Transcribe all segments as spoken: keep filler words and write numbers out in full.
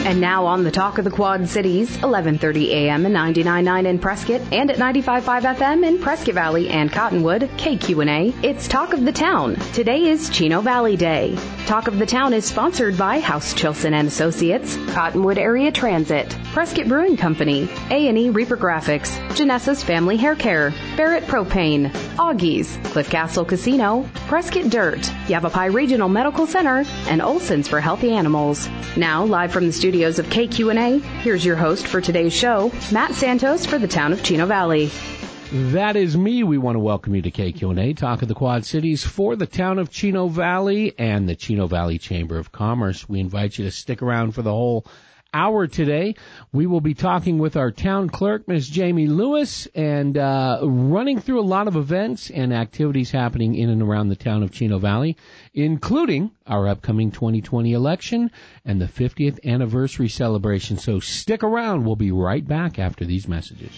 And now on the Talk of the Quad Cities, eleven thirty a.m. and ninety-nine point nine in Prescott and at ninety-five point five F M in Prescott Valley and Cottonwood, K Q and A, it's Talk of the Town. Today is Chino Valley Day. Talk of the Town is sponsored by House Chilson and Associates, Cottonwood Area Transit, Prescott Brewing Company, A and E Reaper Graphics, Janessa's Family Hair Care, Barrett Propane, Augie's, Cliff Castle Casino, Prescott Dirt, Yavapai Regional Medical Center, and Olson's for Healthy Animals. Now, live from the studios of K Q and A, here's your host for today's show, Matt Santos for the town of Chino Valley. That is me. We want to welcome you to K Q and A, Talk of the Quad Cities, for the town of Chino Valley and the Chino Valley Chamber of Commerce. We invite you to stick around for the whole hour today. We will be talking with our town clerk, Miz Jamie Lewis, and uh, running through a lot of events and activities happening in and around the town of Chino Valley, including our upcoming twenty twenty election and the fiftieth anniversary celebration. So stick around. We'll be right back after these messages.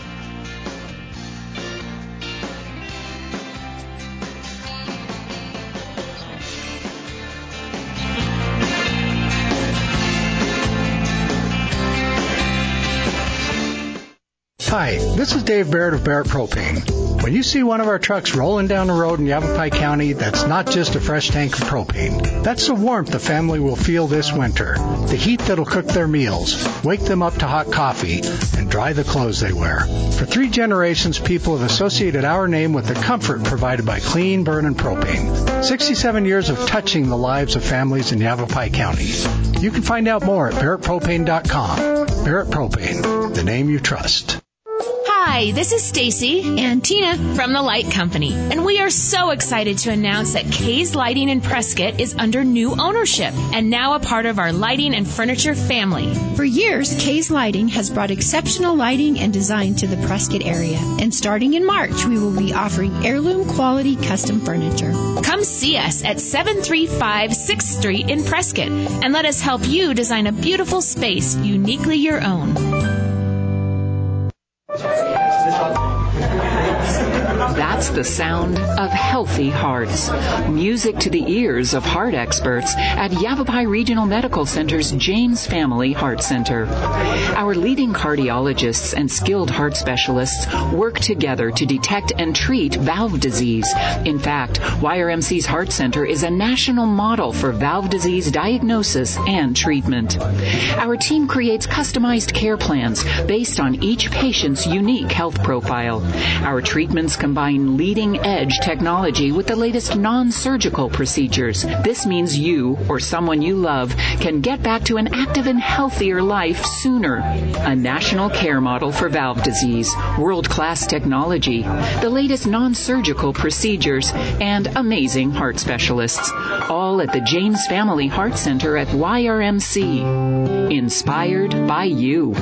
Hi, this is Dave Barrett of Barrett Propane. When you see one of our trucks rolling down the road in Yavapai County, that's not just a fresh tank of propane. That's the warmth the family will feel this winter, the heat that'll cook their meals, wake them up to hot coffee, and dry the clothes they wear. For three generations, people have associated our name with the comfort provided by clean burning propane. sixty-seven years of touching the lives of families in Yavapai County. You can find out more at barrett propane dot com. Barrett Propane, the name you trust. Hi, this is Stacy and Tina from The Light Company, and we are so excited to announce that Kay's Lighting in Prescott is under new ownership and now a part of our lighting and furniture family. For years, Kay's Lighting has brought exceptional lighting and design to the Prescott area, and starting in March, we will be offering heirloom quality custom furniture. Come see us at seven three five sixth Street in Prescott and let us help you design a beautiful space uniquely your own. That's the sound of healthy hearts. Music to the ears of heart experts at Yavapai Regional Medical Center's James Family Heart Center. Our leading cardiologists and skilled heart specialists work together to detect and treat valve disease. In fact, Y R M C's Heart Center is a national model for valve disease diagnosis and treatment. Our team creates customized care plans based on each patient's unique health profile. Our treatments combine leading-edge technology with the latest non-surgical procedures. This means you or someone you love can get back to an active and healthier life sooner. A national care model for valve disease, world-class technology, the latest non-surgical procedures, and amazing heart specialists. All at the James Family Heart Center at Y R M C. Inspired by you.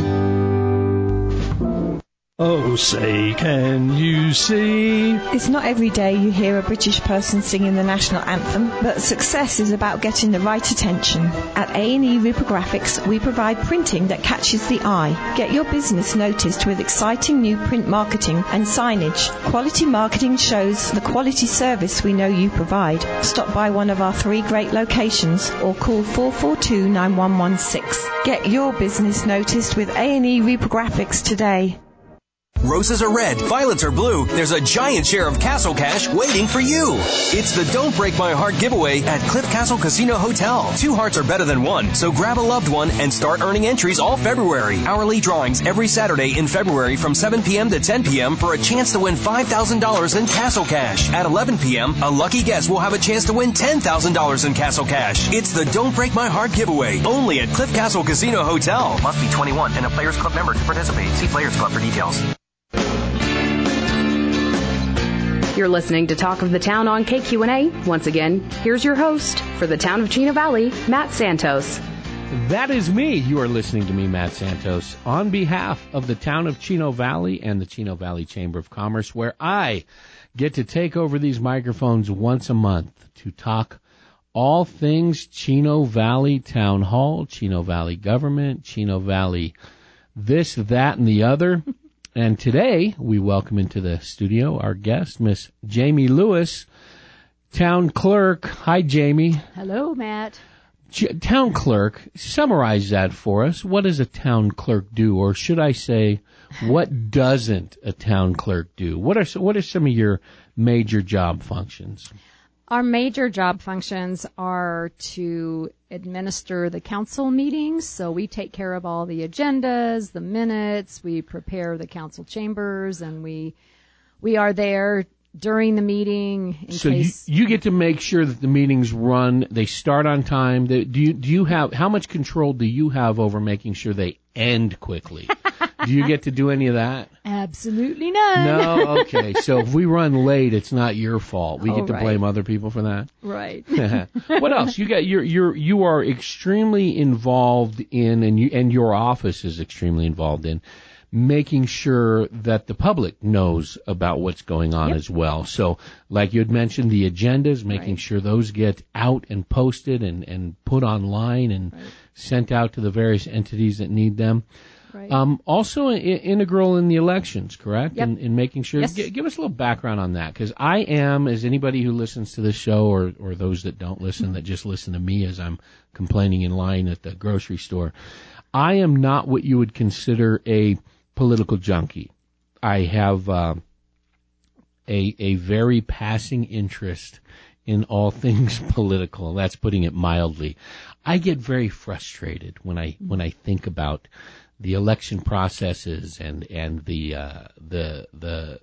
Oh, say, can you see? It's not every day you hear a British person singing the national anthem, but success is about getting the right attention. At A and E Reaper Graphics, we provide printing that catches the eye. Get your business noticed with exciting new print marketing and signage. Quality marketing shows the quality service we know you provide. Stop by one of our three great locations or call four four two, nine one one six. Get your business noticed with A and E Reaper Graphics today. Roses are red, violets are blue. There's a giant share of Castle Cash waiting for you. It's the Don't Break My Heart giveaway at Cliff Castle Casino Hotel. Two hearts are better than one, so grab a loved one and start earning entries all February. Hourly drawings every Saturday in February from seven p.m. to ten p.m. for a chance to win five thousand dollars in Castle Cash. At eleven p.m., a lucky guest will have a chance to win ten thousand dollars in Castle Cash. It's the Don't Break My Heart giveaway, only at Cliff Castle Casino Hotel. Must be twenty-one and a Players Club member to participate. See Players Club for details. You're listening to Talk of the Town on K Q and A. Once again, here's your host for the town of Chino Valley, Matt Santos. That is me. You are listening to me, Matt Santos, on behalf of the town of Chino Valley and the Chino Valley Chamber of Commerce, where I get to take over these microphones once a month to talk all things Chino Valley Town Hall, Chino Valley government, Chino Valley this, that, and the other. And today, we welcome into the studio our guest, Miss Jamie Lewis, town clerk. Hi, Jamie. Hello, Matt. Town clerk, summarize that for us. What does a town clerk do? Or should I say, what doesn't a town clerk do? What are what are some of your major job functions? Our major job functions are to administer the council meetings. So we take care of all the agendas, the minutes, we prepare the council chambers, and we we are there during the meeting. In so case you, you get to make sure that the meetings run, they start on time. They, do you do you have how much control do you have over making sure they end quickly? Do you get to do any of that? Absolutely none. No, okay. So if we run late, it's not your fault. We Oh, get to right. blame other people for that. Right. What else? You got you're you're you are extremely involved in, and you and your office is extremely involved in making sure that the public knows about what's going on Yep. as well. So, like you had mentioned, the agendas, making Right. sure those get out and posted and, and put online and Right. sent out to the various entities that need them. Right. Um, also I- integral in the elections, correct? Yep. In, in making sure. Yes. G- give us a little background on that, because I am, as anybody who listens to this show, or or those that don't listen, that just listen to me as I'm complaining in line at the grocery store, I am not what you would consider a political junkie. I have uh, a a very passing interest in all things political. That's putting it mildly. I get very frustrated when I when I think about the election processes and and the uh, the the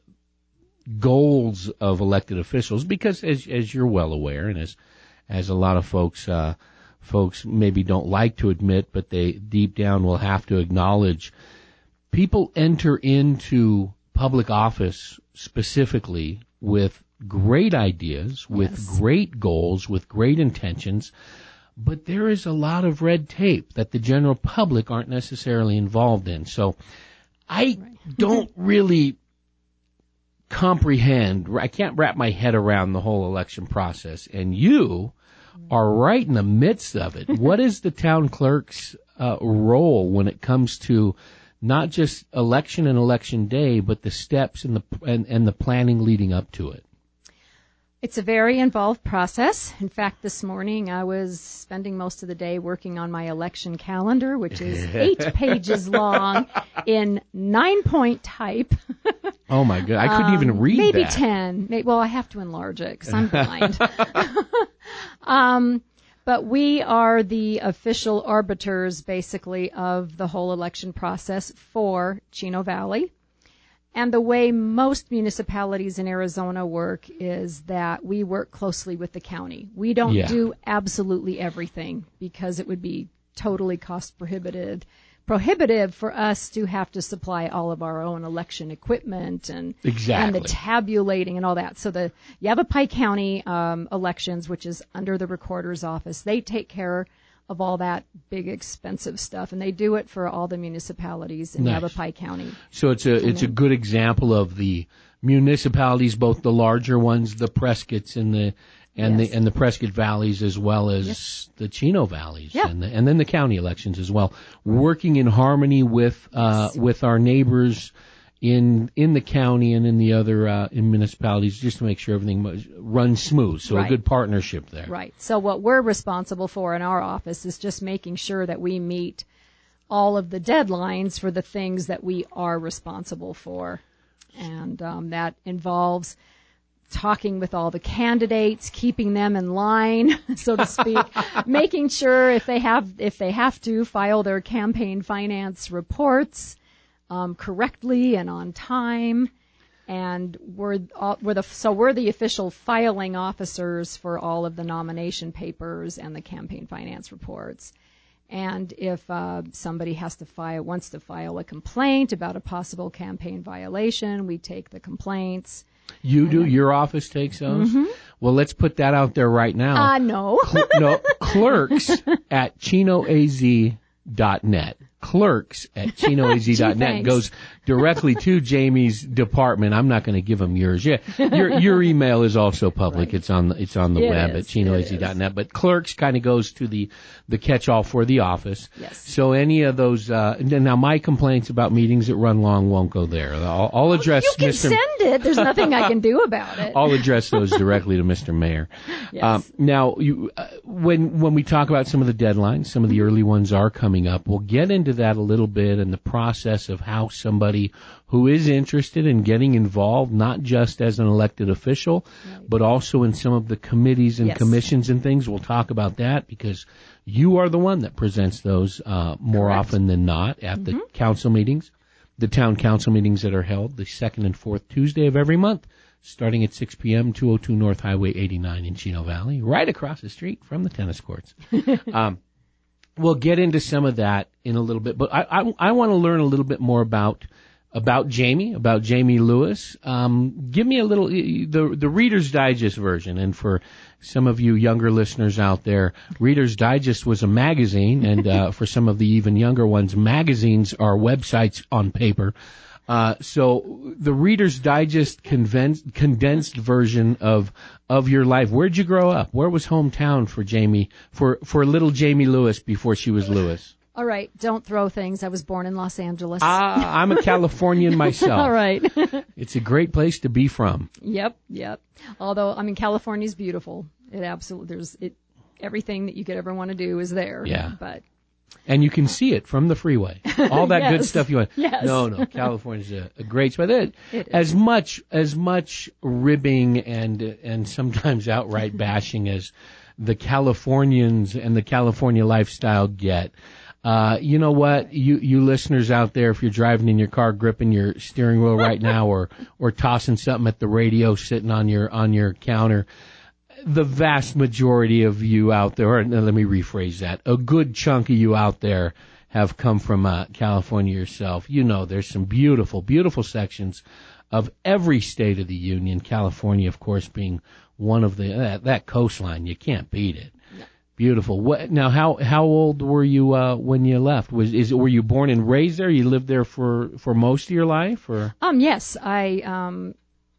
goals of elected officials, because as as you're well aware, and as as a lot of folks uh, folks maybe don't like to admit, but they deep down will have to acknowledge, people enter into public office specifically with great ideas, with Yes. great goals, with great intentions, but there is a lot of red tape that the general public aren't necessarily involved in. So I don't really comprehend, I can't wrap my head around the whole election process, and you are right in the midst of it. What is the town clerk's uh, role when it comes to not just election and election day, but the steps and the and, and the planning leading up to it? It's a very involved process. In fact, this morning I was spending most of the day working on my election calendar, which is eight pages long in nine-point type. Oh, my God. I couldn't even Um, read maybe that. ten. May- Well, I have to enlarge it because I'm blind. um, but we are the official arbiters, basically, of the whole election process for Chino Valley. And the way most municipalities in Arizona work is that we work closely with the county. We don't Yeah. do absolutely everything because it would be totally cost prohibitive prohibitive for us to have to supply all of our own election equipment and Exactly. and the tabulating and all that. So the Yavapai County um, elections, which is under the recorder's office, they take care of all that big expensive stuff, and they do it for all the municipalities in Nice. Yavapai County. So it's a it's a good example of the municipalities, both the larger ones, the Prescotts and the and Yes. the and the Prescott valleys, as well as Yes. the Chino valleys, Yeah. and the, and then the county elections as well, working in harmony with uh, Yes. with our neighbors in in the county and in the other uh, in municipalities, just to make sure everything mu- runs smooth. So a Right. good partnership there. Right. So what we're responsible for in our office is just making sure that we meet all of the deadlines for the things that we are responsible for. And um, that involves talking with all the candidates, keeping them in line, so to speak, making sure if they have if they have to file their campaign finance reports um, correctly and on time. And we're all, we're the so we're the official filing officers for all of the nomination papers and the campaign finance reports. And if uh, somebody has to file wants to file a complaint about a possible campaign violation, we take the complaints. You do? Your office takes those? Well, let's put that out there right now. Uh, no. Cl- no, clerks at chino a z dot net. Clerks at chino a z dot net Gee, thanks. goes directly to Jamie's department. I'm not going to give him yours. Yeah, your your email is also public. Right. It's on the, it's on the It web is, at chino a z dot net. But clerks kind of goes to the the catch-all for the office. Yes. So any of those uh, now my complaints about meetings that run long won't go there. I'll, I'll address You can Mister send it. There's nothing I can do about it. I'll address those directly to Mister Mayor. Yes. Um, now, you, uh, when when we talk about some of the deadlines, some of the early ones are coming up. We'll get into that a little bit and the process of how somebody who is interested in getting involved, not just as an elected official, right. but also in some of the committees and yes. commissions and things. We'll talk about that because you are the one that presents those uh, more Correct. often than not at mm-hmm. the council meetings, the town council meetings that are held the second and fourth Tuesday of every month. Starting at six p.m., two oh two North Highway eighty-nine in Chino Valley, right across the street from the tennis courts. um, we'll get into some of that in a little bit, but I, I, I want to learn a little bit more about about Jamie, about Jamie Lewis. Um, give me a little, the, the Reader's Digest version, and for some of you younger listeners out there, Reader's Digest was a magazine, and uh, for some of the even younger ones, magazines are websites on paper. Uh, so the Reader's Digest condensed, condensed version of of your life. Where'd you grow up? Where was hometown for Jamie, for, for little Jamie Lewis before she was Lewis? All right, don't throw things. I was born in Los Angeles. Ah, I'm a Californian myself. All right. It's a great place to be from. Yep, yep. Although, I mean, California's beautiful. It absolutely, there's it, everything that you could ever want to do is there. Yeah. But. And you can see it from the freeway. All that yes. good stuff you want. Yes. No, no, California's a, a great spot. It, it as much as much ribbing and and sometimes outright bashing as the Californians and the California lifestyle get. Uh, you know what, you you listeners out there, if you're driving in your car, gripping your steering wheel right now, or or tossing something at the radio, sitting on your on your counter. The vast majority of you out there, or let me rephrase that, a good chunk of you out there have come from uh, California yourself. You know, there's some beautiful, beautiful sections of every state of the union. California, of course, being one of the, uh, that coastline, you can't beat it. No. Beautiful. What, now, how how old were you uh, when you left? Was is were you born and raised there? You lived there for, for most of your life, or? Um, yes, I um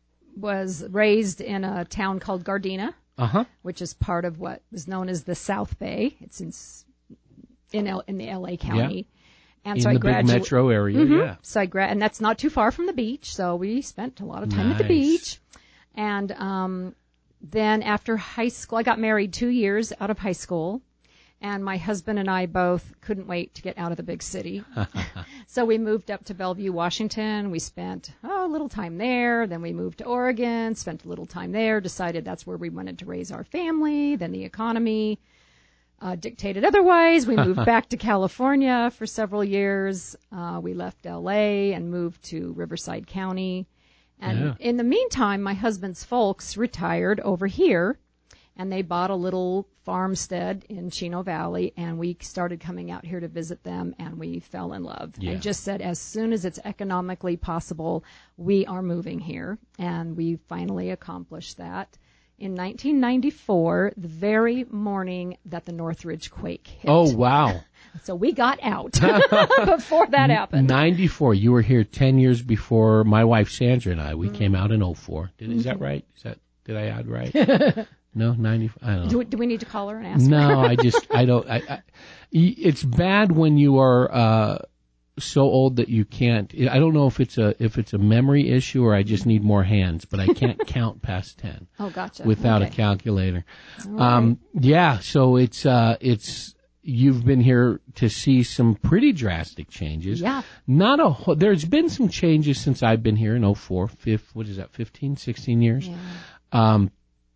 was raised in a town called Gardena. Uh-huh. Which is part of what was known as the South Bay. It's in in, L, in the L A County. Yeah. And in so the I gradu- big metro area, mm-hmm. yeah. So I gra- and that's not too far from the beach, so we spent a lot of time nice. at the beach. And um, then after high school, I got married two years out of high school. And my husband and I both couldn't wait to get out of the big city. So we moved up to Bellevue, Washington. We spent oh, a little time there. Then we moved to Oregon, spent a little time there, decided that's where we wanted to raise our family. Then the economy uh, dictated otherwise. We moved back to California for several years. Uh, we left L A and moved to Riverside County. And yeah. in the meantime, my husband's folks retired over here. And they bought a little farmstead in Chino Valley, and we started coming out here to visit them, and we fell in love. Yeah. And just said, as soon as it's economically possible, we are moving here. And we finally accomplished that in nineteen ninety-four, the very morning that the Northridge quake hit. Oh, wow. So we got out before that happened. ninety-four. You were here ten years before my wife, Sandra, and I. We mm. came out in oh four. Did, is that right? Is that, did I add right? No, ninety. I don't know. Do we, do we need to call her and ask no, her? No, I just, I don't, I, I, it's bad when you are, uh, so old that you can't, I don't know if it's a, if it's a memory issue or I just need more hands, but I can't count past ten. Oh, gotcha. Without okay. a calculator. All Um, right. yeah, so it's, uh, it's, you've been here to see some pretty drastic changes. Yeah. Not a whole, there's been some changes since I've been here in oh four, fifth, what is that, fifteen, sixteen years? Yeah. Um,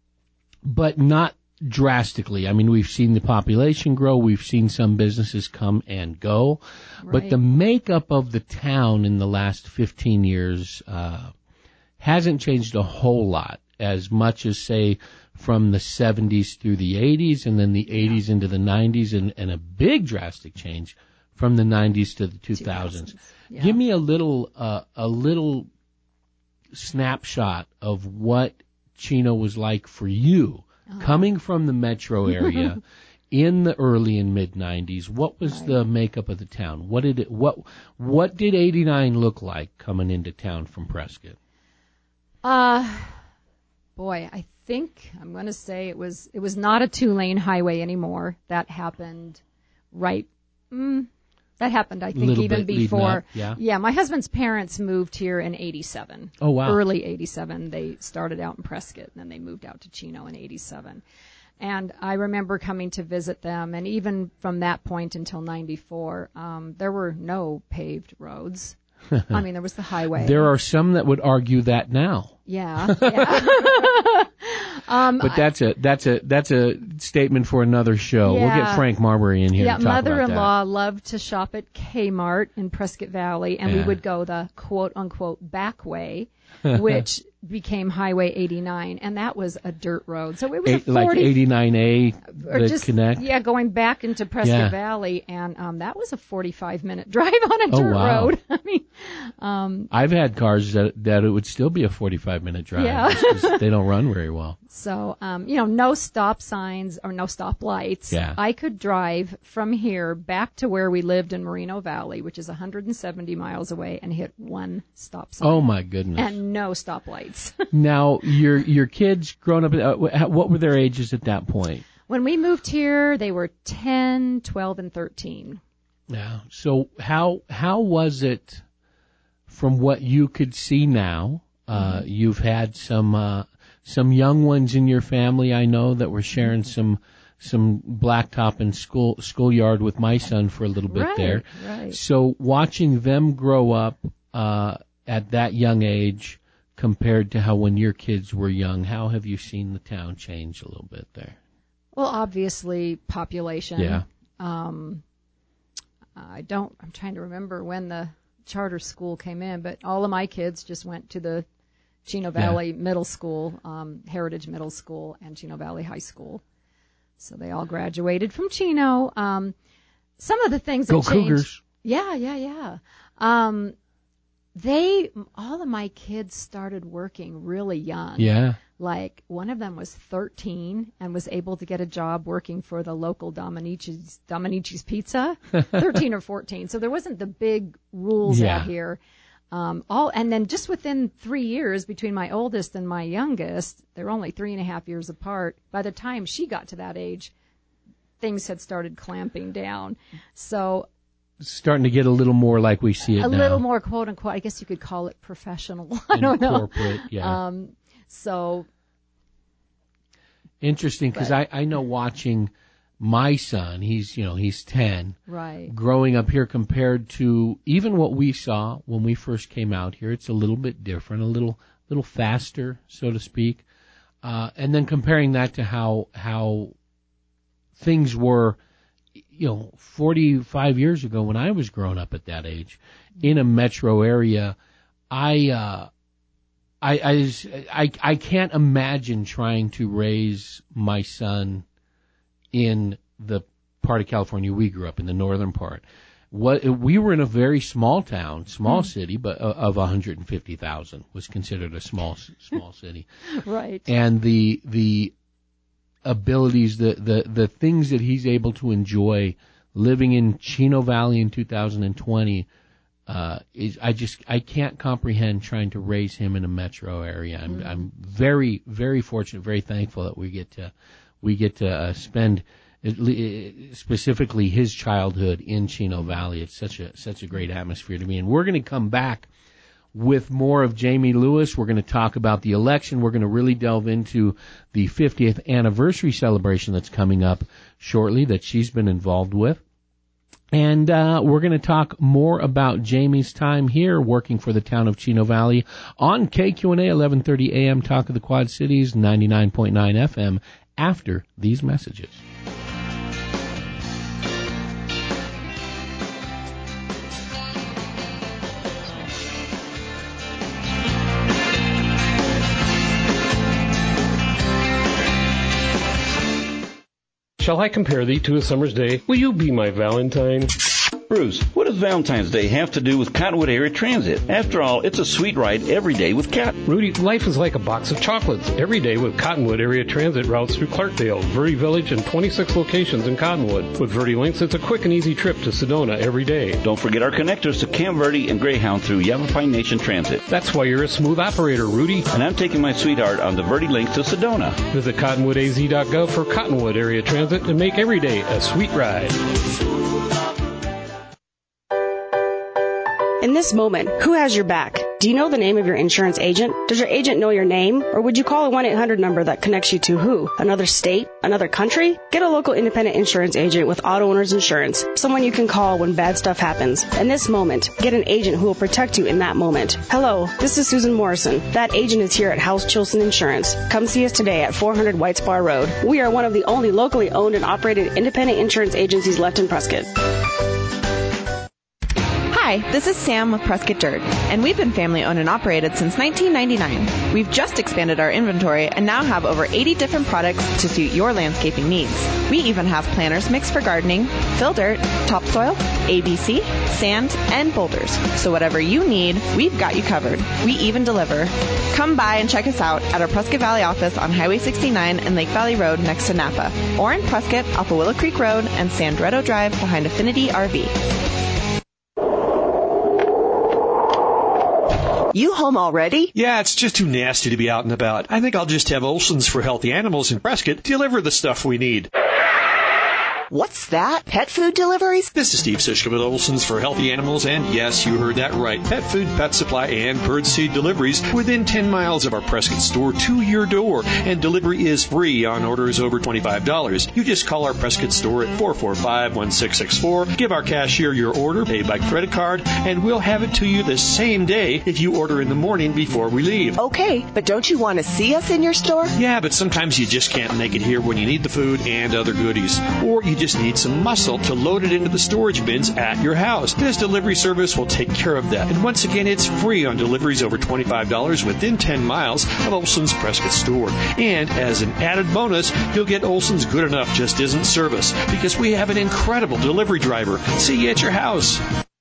but not drastically. I mean, we've seen the population grow. We've seen some businesses come and go. Right. But the makeup of the town in the last fifteen years uh, hasn't changed a whole lot, as much as, say, from the seventies through the eighties, and then the eighties into the nineties, and, and a big drastic change from the nineties to the two thousands. Yeah. Give me a little, uh, a little snapshot of what Chino was like for you, oh. coming from the metro area in the early and mid nineties. What was right. the makeup of the town? What did it, what what did eighty-nine look like coming into town from Prescott? Uh boy, I think I'm going to say it was it was not a two-lane highway anymore. That happened right mm, That happened, I think, Little even bit leading before. up, yeah. Yeah, my husband's parents moved here in eighty-seven. Oh, wow. Early eighty-seven. They started out in Prescott, and then they moved out to Chino in eighty-seven. And I remember coming to visit them, and even from that point until ninety-four, um, there were no paved roads. I mean, there was the highway. There are some that would argue that now. Yeah. yeah. um, but that's a that's a that's a statement for another show. Yeah. We'll get Frank Marbury in here yeah, to talk about that. mother-in-law loved to shop at Kmart in Prescott Valley, and Yeah. we would go the quote-unquote back way, which became Highway eighty-nine, and that was a dirt road. So it was Eight, a forty, like eighty-nine A, or the just, connect. Yeah, going back into Prescott Yeah. Valley, and um, that was a forty-five minute drive on a Oh, dirt wow. road. I mean, um, I've had cars that that it would still be a forty-five minute drive. Yeah. just 'cause they don't run very well. So, um, you know, no stop signs or no stop lights. Yeah. I could drive from here back to where we lived in Moreno Valley, which is one hundred seventy miles away, and hit one stop sign. Oh my goodness! And no stop lights. Now your your kids growing up, uh, what were their ages at that point? When we moved here, they were ten, twelve, and thirteen. Yeah. So how how was it from what you could see now? Uh, Mm-hmm. You've had some uh, some young ones in your family, I know, that were sharing some some blacktop and school schoolyard with my son for a little bit Right, there. right. So watching them grow up uh, at that young age compared to how when your kids were young, how have you seen the town change a little bit there? Well, obviously, population. Yeah. Um, I don't, I'm trying to remember when the charter school came in, but all of my kids just went to the Chino Valley Yeah. Middle School, um, Heritage Middle School, and Chino Valley High School. So they all graduated from Chino. Um, some of the things that Go changed. Cougars. Yeah, yeah, yeah. Um, they, all of my kids started working really young. Yeah. Like, one of them was thirteen and was able to get a job working for the local Dominici's, Dominici's Pizza. thirteen or fourteen. So there wasn't the big rules Yeah. out here. Um, all, and then just within three years between my oldest and my youngest, they're only three and a half years apart. By the time she got to that age, things had started clamping down. So Starting to get a little more like we see it a now. little more quote unquote, I guess you could call it professional. I don't know. Corporate, yeah. Um, so Interesting, because I, I know watching my son, he's, you know, he's ten, right. growing up here compared to even what we saw when we first came out here. It's a little bit different, a little little faster, so to speak. Uh, and then comparing that to how how things were, you know, forty-five years ago when I was growing up at that age in a metro area, I uh, I, I, just- I, I can't imagine trying to raise my son in the part of California we grew up in, the northern part. What we were in a very small town, small Hmm. city, but uh, of one hundred fifty thousand was considered a small small city. Right. And the the abilities, the, the, the things that he's able to enjoy living in Chino Valley in two thousand twenty, uh, is, I just, I can't comprehend trying to raise him in a metro area. I'm, Mm-hmm. I'm very, very fortunate, very thankful that we get to, we get to uh, spend at le- specifically his childhood in Chino Valley. It's such a, such a great atmosphere to me. And we're going to come back with more of Jamie Lewis. We're going to talk about the election. We're going to really delve into the fiftieth anniversary celebration that's coming up shortly that she's been involved with. And uh, we're going to talk more about Jamie's time here working for the town of Chino Valley on K Q N A eleven thirty A M Talk of the Quad Cities, ninety-nine point nine F M after these messages. Shall I compare thee to a summer's day? Will you be my Valentine? Bruce, what does Valentine's Day have to do with Cottonwood Area Transit? After all, it's a sweet ride every day with Cotton. Rudy, life is like a box of chocolates. Every day with Cottonwood Area Transit routes through Clarkdale, Verde Village, and twenty-six locations in Cottonwood. With Verde Links, it's a quick and easy trip to Sedona every day. Don't forget our connectors to Camp Verde and Greyhound through Yavapai Nation Transit. That's why you're a smooth operator, Rudy. And I'm taking my sweetheart on the Verde Links to Sedona. Visit cottonwood a z dot gov for Cottonwood Area Transit and make every day a sweet ride. In this moment, who has your back? Do you know the name of your insurance agent? Does your agent know your name? Or would you call a one eight hundred number that connects you to who? Another state? Another country? Get a local independent insurance agent with Auto Owners Insurance, someone you can call when bad stuff happens. In this moment, get an agent who will protect you in that moment. Hello, this is Susan Morrison. That agent is here at House Chilson Insurance. Come see us today at four hundred White Spar Road. We are one of the only locally owned and operated independent insurance agencies left in Prescott. Hi, this is Sam with Prescott Dirt, and we've been family owned and operated since nineteen ninety-nine. We've just expanded our inventory and now have over eighty different products to suit your landscaping needs. We even have planters mixed for gardening, fill dirt, topsoil, A B C, sand, and boulders. So whatever you need, we've got you covered. We even deliver. Come by and check us out at our Prescott Valley office on Highway sixty-nine and Lake Valley Road next to Napa, or in Prescott off of Willow Creek Road and Sandretto Drive behind Affinity R V. You home already? Yeah, it's just too nasty to be out and about. I think I'll just have Olson's for Healthy Animals in Prescott deliver the stuff we need. What's that? Pet food deliveries? This is Steve Sischke with Olson's for Healthy Animals, and yes, you heard that right. Pet food, pet supply, and bird seed deliveries within ten miles of our Prescott store to your door, and delivery is free on orders over twenty-five dollars. You just call our Prescott store at four four five, one six six four, give our cashier your order, pay by credit card, and we'll have it to you the same day if you order in the morning before we leave. Okay, but don't you want to see us in your store? Yeah, but sometimes you just can't make it here when you need the food and other goodies, or you just need some muscle to load it into the storage bins at your house. This delivery service will take care of that. And once again, it's free on deliveries over twenty-five dollars within ten miles of Olson's Prescott store. And as an added bonus, you'll get Olson's Good Enough Just Isn't service, because we have an incredible delivery driver. See you at your house.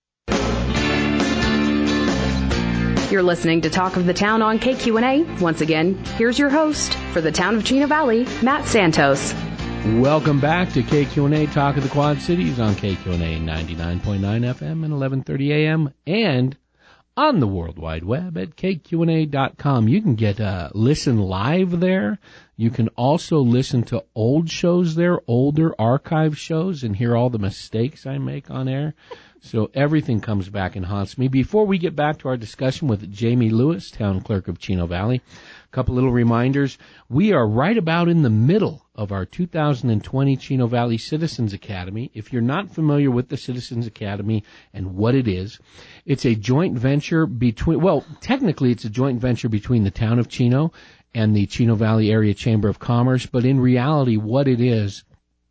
You're listening to Talk of the Town on K Q N A. Once again, here's your host for the town of Chino Valley, Matt Santos. Welcome back to K Q N A, Talk of the Quad Cities on K Q N A ninety-nine point nine F M and eleven thirty A M and on the World Wide Web at K Q N A dot com. You can get uh, listen live there. You can also listen to old shows there, older archive shows, and hear all the mistakes I make on air. So everything comes back and haunts me. Before we get back to our discussion with Jamie Lewis, Town Clerk of Chino Valley, a couple little reminders. We are right about in the middle of our two thousand twenty Chino Valley Citizens Academy. If you're not familiar with the Citizens Academy and what it is, it's a joint venture between, well, technically it's a joint venture between the town of Chino and the Chino Valley Area Chamber of Commerce, but in reality what it is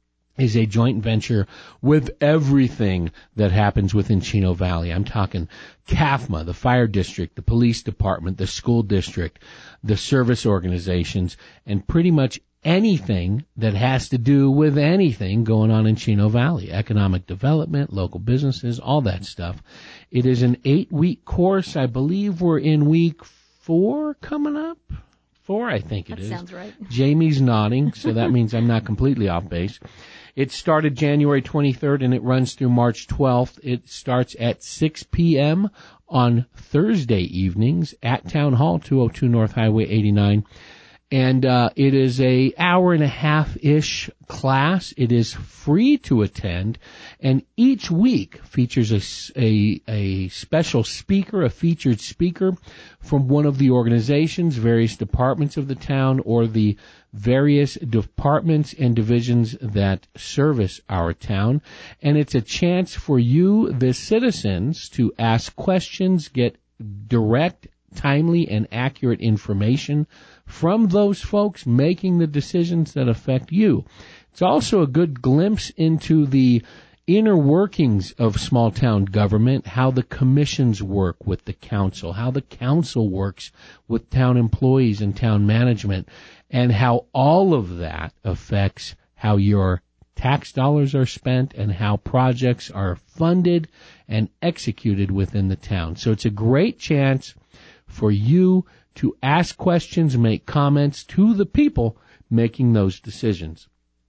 is a joint venture with everything that happens within Chino Valley. I'm talking C A F M A, the fire district, the police department, the school district, the service organizations, and pretty much anything that has to do with anything going on in Chino Valley, economic development, local businesses, all that stuff. It is an eight-week course. I believe we're in week four coming up. Four, I think it that is. That sounds right. Jamie's nodding, so that means I'm not completely off base. It started January twenty-third and it runs through March twelfth. It starts at six p.m. on Thursday evenings at Town Hall, two oh two North Highway eighty-nine. And uh, it is a hour and a half-ish class. It is free to attend, and each week features a, a, a special speaker, a featured speaker from one of the organizations, various departments of the town, or the various departments and divisions that service our town. And it's a chance for you, the citizens, to ask questions, get direct, timely, and accurate information from those folks making the decisions that affect you. It's also a good glimpse into the inner workings of small town government, how the commissions work with the council, how the council works with town employees and town management, and how all of that affects how your tax dollars are spent and how projects are funded and executed within the town. So it's a great chance for you to ask questions, make comments to the people making those decisions.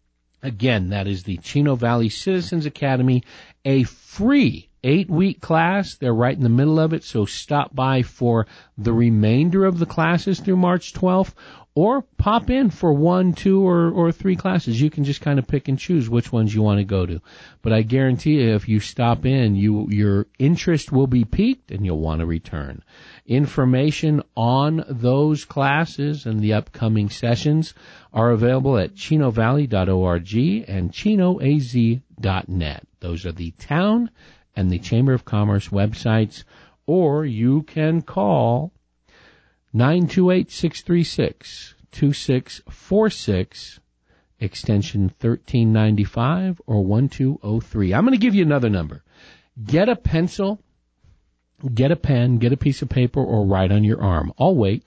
Again, that is the Chino Valley Citizens Academy, a free eight-week class. They're right in the middle of it, so stop by for the remainder of the classes through March twelfth, or pop in for one, two, or, or three classes. You can just kind of pick and choose which ones you want to go to. But I guarantee you, if you stop in, you your interest will be piqued and you'll want to return. Information on those classes and the upcoming sessions are available at chino valley dot org and chino a z dot net. Those are the town and the Chamber of Commerce websites, or you can call nine two eight, six three six, two six four six, extension thirteen ninety-five or one two oh three. I'm going to give you another number. Get a pencil, get a pen, get a piece of paper, or write on your arm. I'll wait.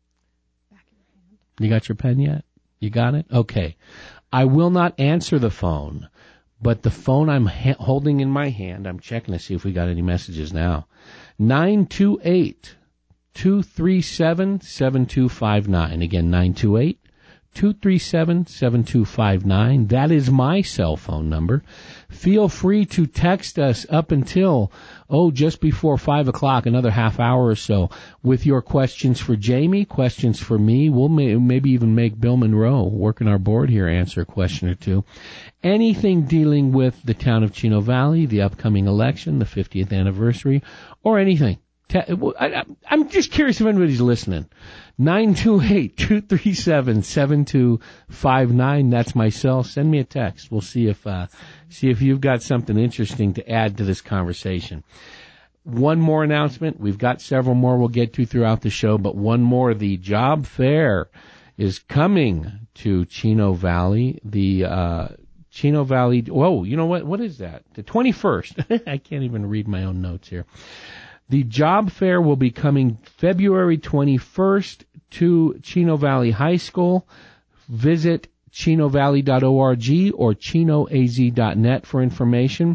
You got your pen yet? You got it? Okay. I will not answer the phone, but the phone I'm ha- holding in my hand, I'm checking to see if we got any messages now. nine two eight, two three seven, seven two five nine. Again, nine two eight, two three seven, seven two five nine. That is my cell phone number. Feel free to text us up until, oh, just before five o'clock, another half hour or so, with your questions for Jamie, questions for me. We'll may, maybe even make Bill Monroe, working our board here, answer a question or two. Anything dealing with the town of Chino Valley, the upcoming election, the fiftieth anniversary, or anything. I'm just curious if anybody's listening. nine two eight, two three seven, seven two five nine. That's my cell. Send me a text. We'll see if uh, see if you've got something interesting to add to this conversation. One more announcement. We've got several more we'll get to throughout the show, but one more. The job fair is coming to Chino Valley. The uh, Chino Valley. Whoa, you know what? What is that? The twenty-first. I can't even read my own notes here. The job fair will be coming February twenty-first to Chino Valley High School. Visit chino valley dot org or chino a z dot net for information,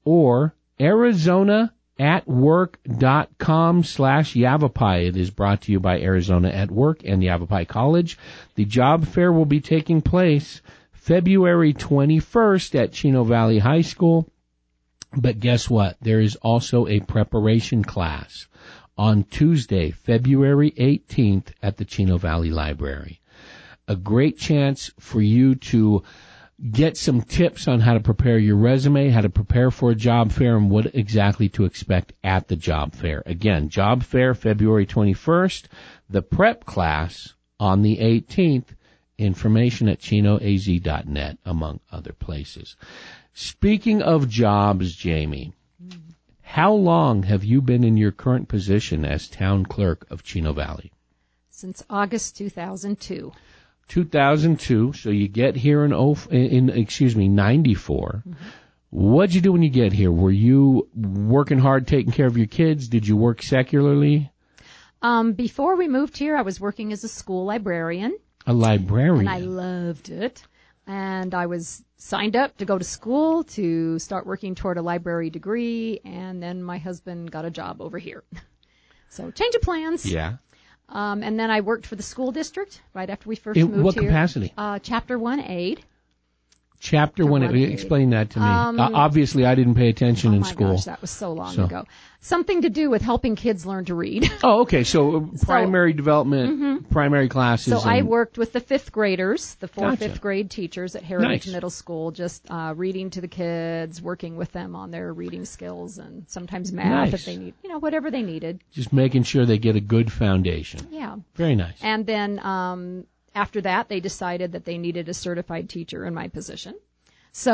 or arizona at work dot com slash Yavapai. It is brought to you by Arizona at Work and Yavapai College. The job fair will be taking place February twenty-first at Chino Valley High School. But guess what? There is also a preparation class on Tuesday, February eighteenth at the Chino Valley Library. A great chance for you to get some tips on how to prepare your resume, how to prepare for a job fair, and what exactly to expect at the job fair. Again, job fair February twenty-first, the prep class on the eighteenth, information at chino a z dot net, among other places. Speaking of jobs, Jamie, how long have you been in your current position as town clerk of Chino Valley? Since August two thousand two. two thousand two, so you get here in, in excuse me, ninety-four. Mm-hmm. What'd you do when you get here? Were you working hard taking care of your kids? Did you work secularly? Um, before we moved here, I was working as a school librarian. A librarian? And I loved it. And I was signed up to go to school to start working toward a library degree, and then my husband got a job over here. So change of plans. Yeah. Um, and then I worked for the school district right after we first In moved what here. What capacity? Uh, Chapter one aid. Chapter one, one explain that to me. Um, uh, obviously, I didn't pay attention oh in my school. Gosh, that was so long so. ago. Something to do with helping kids learn to read. Oh, okay. So, so primary development, mm-hmm. primary classes. So and... I worked with the fifth graders, the four gotcha. fifth grade teachers at Heritage nice. Middle School, just uh, reading to the kids, working with them on their reading skills, and sometimes math nice. if they need, you know, whatever they needed. Just making sure they get a good foundation. Yeah. Very nice. And then um, after that, they decided that they needed a certified teacher in my position. So,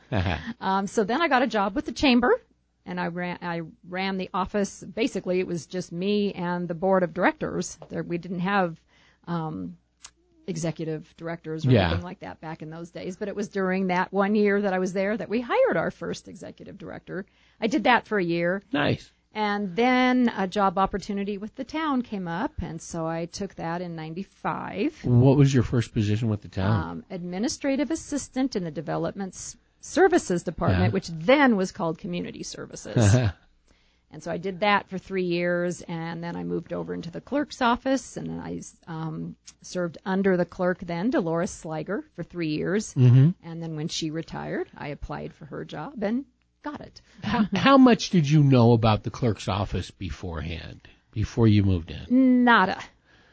um, so then I got a job with the chamber, and I ran I ran the office. Basically, it was just me and the board of directors. There, we didn't have um, executive directors or yeah. anything like that back in those days. But it was during that one year that I was there that we hired our first executive director. I did that for a year. Nice. And then a job opportunity with the town came up, and so I took that in ninety-five. What was your first position with the town? Um, administrative assistant in the Development Services Department, yeah. which then was called Community Services. And so I did that for three years, and then I moved over into the clerk's office, and then I um, served under the clerk then, Dolores Sliger, for three years. Mm-hmm. And then when she retired, I applied for her job and got it. how, how much did you know about the clerk's office beforehand, before you moved in? Nada.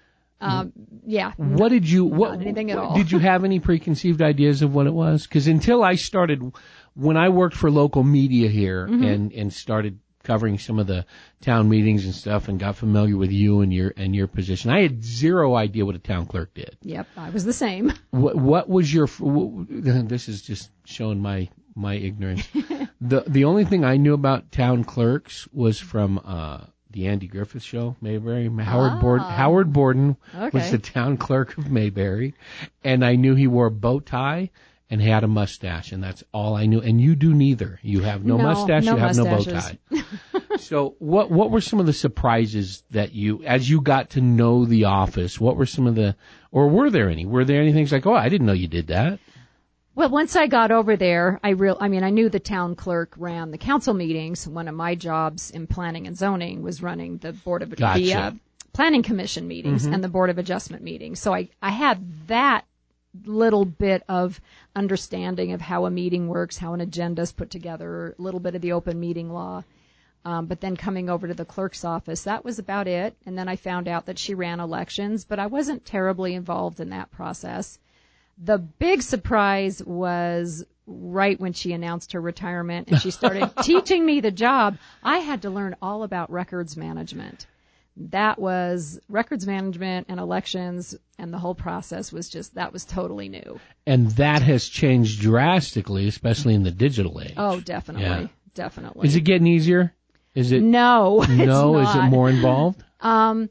Um, yeah. What did you, what, not anything at all. Did you have any preconceived ideas of what it was? Because until I started, when I worked for local media here Mm-hmm. and, and started covering some of the town meetings and stuff and got familiar with you and your, and your position, I had zero idea what a town clerk did. Yep, I was the same. What, what was your, what, this is just showing my, my ignorance. the, the only thing I knew about town clerks was from, uh, the Andy Griffith Show, Mayberry. Howard Ah. Borden, Howard Borden Okay. was the town clerk of Mayberry, and I knew he wore a bow tie and had a mustache, and that's all I knew. And you do neither. You have no, No, mustache. no you have mustaches. no bow tie. So, what what were some of the surprises that you, as you got to know the office? What were some of the, or were there any? Were there any things like, oh, I didn't know you did that? Well, once I got over there, I real, I mean, I knew the town clerk ran the council meetings. One of my jobs in planning and zoning was running the board of Gotcha. the uh, planning commission meetings Mhm. and the board of adjustment meetings. So I, I had that little bit of understanding of how a meeting works, how an agenda is put together, a little bit of the open meeting law. Um, but then coming over to the clerk's office, that was about it. And then I found out that she ran elections, but I wasn't terribly involved in that process. The big surprise was right when she announced her retirement and she started teaching me the job. I had to learn all about records management. That was records management and elections, and the whole process was just, that was totally new. And that has changed drastically, especially in the digital age. Oh, definitely. Yeah. Definitely. Is it getting easier? Is it? No. it's No, is it not. more involved? Um,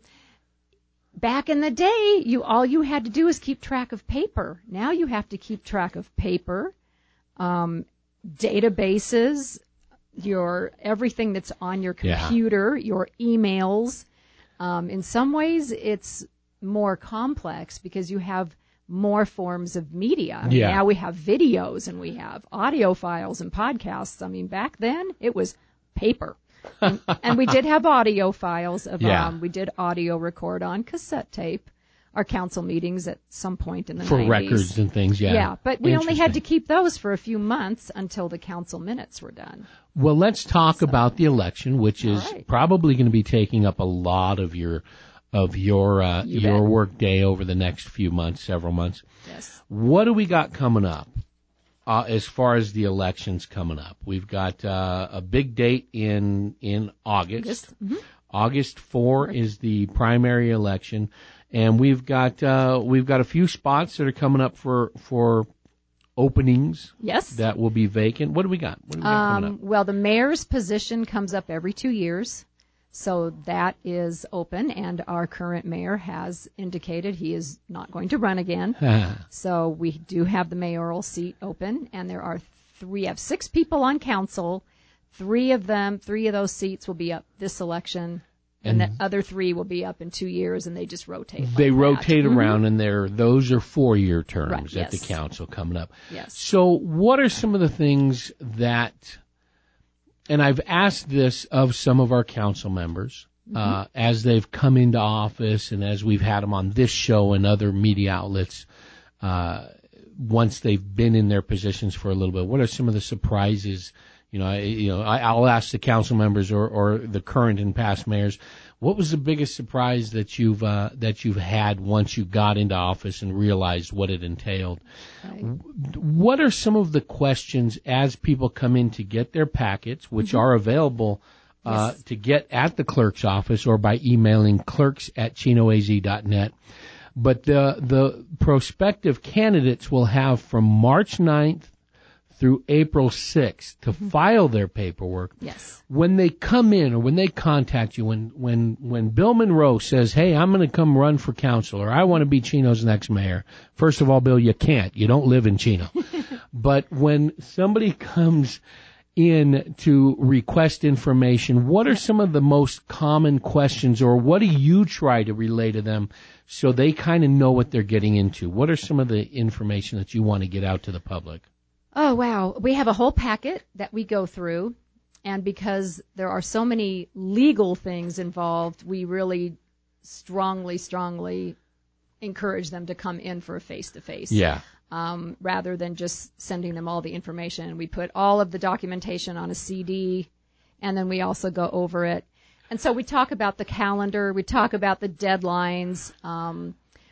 back in the day, you all you had to do is keep track of paper. Now you have to keep track of paper, um, databases, your everything that's on your Yeah. computer, your emails. Um, in some ways, it's more complex because you have more forms of media. I mean, Yeah. Now we have videos and we have audio files and podcasts. I mean, back then it was paper. and, and we did have audio files of Yeah. um we did audio record on cassette tape our council meetings at some point in the For nineties. records and things, yeah. Yeah, but we only had to Interesting. keep those for a few months until the council minutes were done. Well, let's talk about the election, which is All right. probably going to be taking up a lot of your of your uh, You your bet. work day over the next few months, several months. Yes. What do we got coming up uh, as far as the elections coming up? We've got uh, a big date in in August. August. Mhm. August fourth is the primary election, and we've got uh, we've got a few spots that are coming up for for openings. Yes. That will be vacant. What do we got? What do we got coming Um, up? well, the mayor's position comes up every two years. So that is open, and our current mayor has indicated he is not going to run again. So we do have the mayoral seat open, and there are th- we have six people on council. Three of them, three of those seats will be up this election, and, And- the other three will be up in two years, and they just rotate. like They that. rotate Mhm. around, and they're those are four-year terms Right, at the yes. council coming up. Yes. So, what are some of the things that? And I've asked this of some of our council members uh, as they've come into office, and as we've had them on this show and other media outlets. Uh, once they've been in their positions for a little bit, what are some of the surprises? You know, I, you know, I, I'll ask the council members or, or the current and past mayors, what was the biggest surprise that you've uh, that you've had once you got into office and realized what it entailed? Right. What are some of the questions as people come in to get their packets, which Mhm. are available uh, Yes. to get at the clerk's office or by emailing clerks at chinoaz dot net? But the the prospective candidates will have from March ninth through April sixth to file their paperwork. Yes. When they come in or when they contact you, when when when Bill Monroe says, "Hey, I'm going to come run for council," or "I want to be Chino's next mayor," first of all, Bill, you can't. You don't live in Chino. But when somebody comes in to request information, what are some of the most common questions, or what do you try to relay to them so they kind of know what they're getting into? What are some of the information that you want to get out to the public? Oh, wow. We have a whole packet that we go through, and because there are so many legal things involved, we really strongly, strongly encourage them to come in for a face-to-face. Yeah. Um, rather than just sending them all the information. We put all of the documentation on a C D, and then we also go over it. And so we talk about the calendar, we talk about the deadlines, um,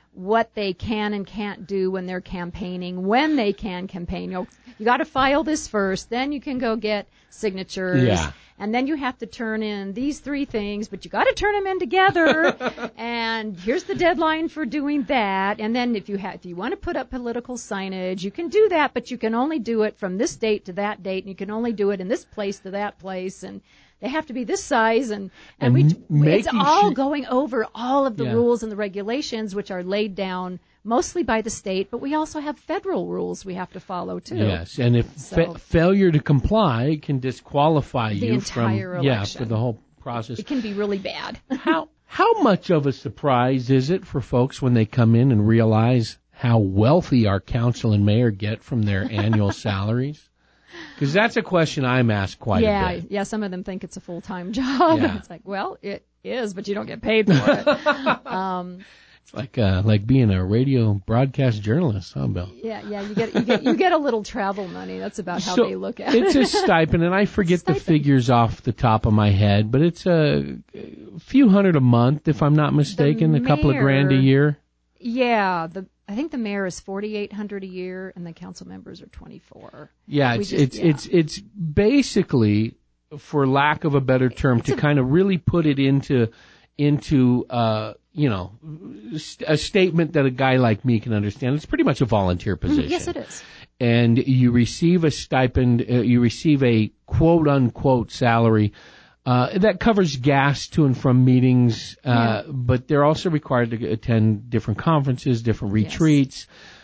what they can and can't do when they're campaigning, when they can campaign. You know, you got to file this first, then you can go get signatures. Yeah. And then you have to turn in these three things, but you got to turn them in together. And here's the deadline for doing that. And then if you have, if you want to put up political signage, you can do that, but you can only do it from this date to that date, and you can only do it in this place to that place, and they have to be this size. And and, And we it's all sure- going over all of the Yeah. rules and the regulations, which are laid down mostly by the state, but we also have federal rules we have to follow too. Yes, and if So- fa- failure to comply can disqualify The you entire from yeah election. for the whole process. It can be really bad. How how much of a surprise is it for folks when they come in and realize how wealthy our council and mayor get from their annual salaries? Because that's a question I'm asked quite yeah, a bit. yeah. Some of them think it's a full time job. Yeah. It's like, well, it is, but you don't get paid for it. um, It's like uh, like being a radio broadcast journalist, huh, Bill? yeah, yeah. You get you get you get a little travel money. That's about how So they look at it's it. a stipend, and I forget the figures off the top of my head, but it's a few hundred a month, if I'm not mistaken, a couple of grand a mayor- year. Yeah, the I think the mayor is forty eight hundred a year, and the council members are twenty four. Yeah, it's it's, it's it's basically, for lack of a better term, to kind of really put it into into uh, you know a statement that a guy like me can understand. It's pretty much a volunteer position. Yes, it is. And you receive a stipend, uh, you receive a quote unquote salary uh, that covers gas to and from meetings, uh, Yeah. but they're also required to attend different conferences, different retreats,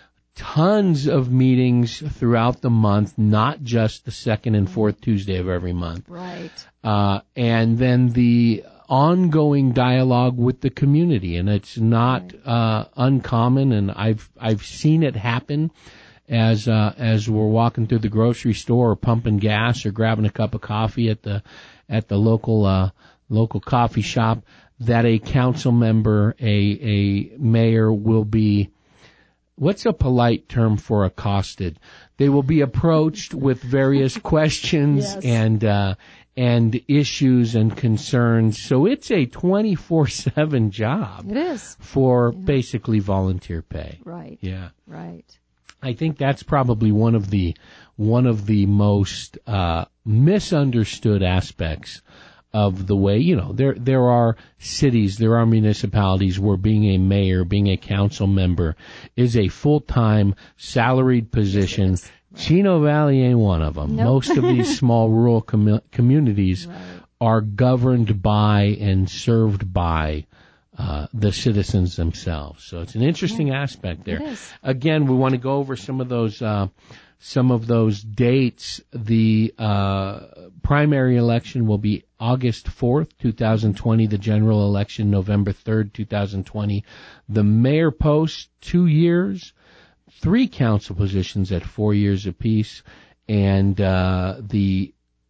tons of meetings throughout the month, not just the second and fourth Tuesday of every month. Right. Uh, and then the ongoing dialogue with the community, and it's not uh, uncommon, and I've I've seen it happen as uh, as we're walking through the grocery store or pumping gas or grabbing a cup of coffee at the at the local uh, local coffee shop, that a council member, a a mayor will be, what's a polite term for accosted? They will be approached with various questions Yes. and uh, and issues and concerns. So it's a twenty-four seven job. It is. For basically volunteer pay. Right. Yeah. Right. I think that's probably one of the one of the most uh, misunderstood aspects of the way, you know, there there are cities, there are municipalities where being a mayor, being a council member is a full-time salaried position. Right. Chino Valley ain't one of them. Nope. Most of these small rural com- communities right. are governed by and served by uh, the citizens themselves. So it's an interesting yeah. aspect there. It is. Again, we want to go over some of those uh, some of those dates. The uh, primary election will be August fourth, twenty twenty. The general election, November third, twenty twenty. The mayor post, two years. Three council positions at four years apiece. And uh, the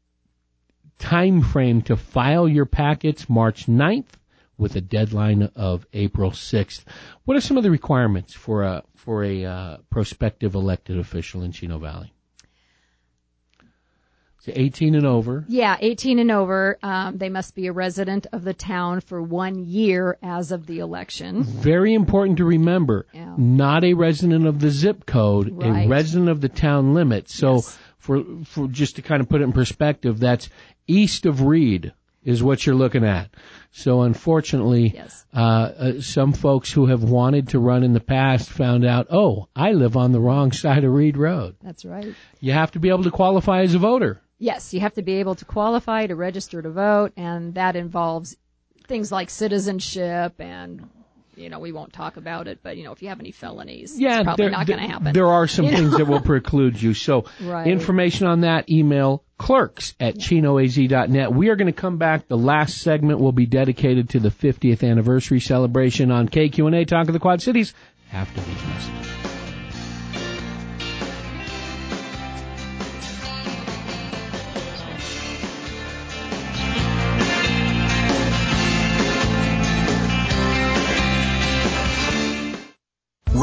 time frame to file your packets, March ninth, with a deadline of April sixth. What are some of the requirements for a for a uh, prospective elected official in Chino Valley? So eighteen and over. Yeah, eighteen and over. Um, they must be a resident of the town for one year as of the election. Very important to remember. Yeah. Not a resident of the zip code, Right. a resident of the town limit. So Yes. for for just to kind of put it in perspective, that's east of Reed is what you're looking at. So unfortunately, yes. uh, uh, some folks who have wanted to run in the past found out, oh, I live on the wrong side of Reed Road. That's right. You have to be able to qualify as a voter. Yes, you have to be able to qualify to register to vote, and that involves things like citizenship and, you know, we won't talk about it, but, you know, if you have any felonies, Yeah, it's probably there, not there, going to happen. There are some You know? things that will preclude you. So Right. information on that, email clerks at chino a z dot net. We are going to come back. The last segment will be dedicated to the fiftieth anniversary celebration on K Q and A, Talk of the Quad Cities, after these messages.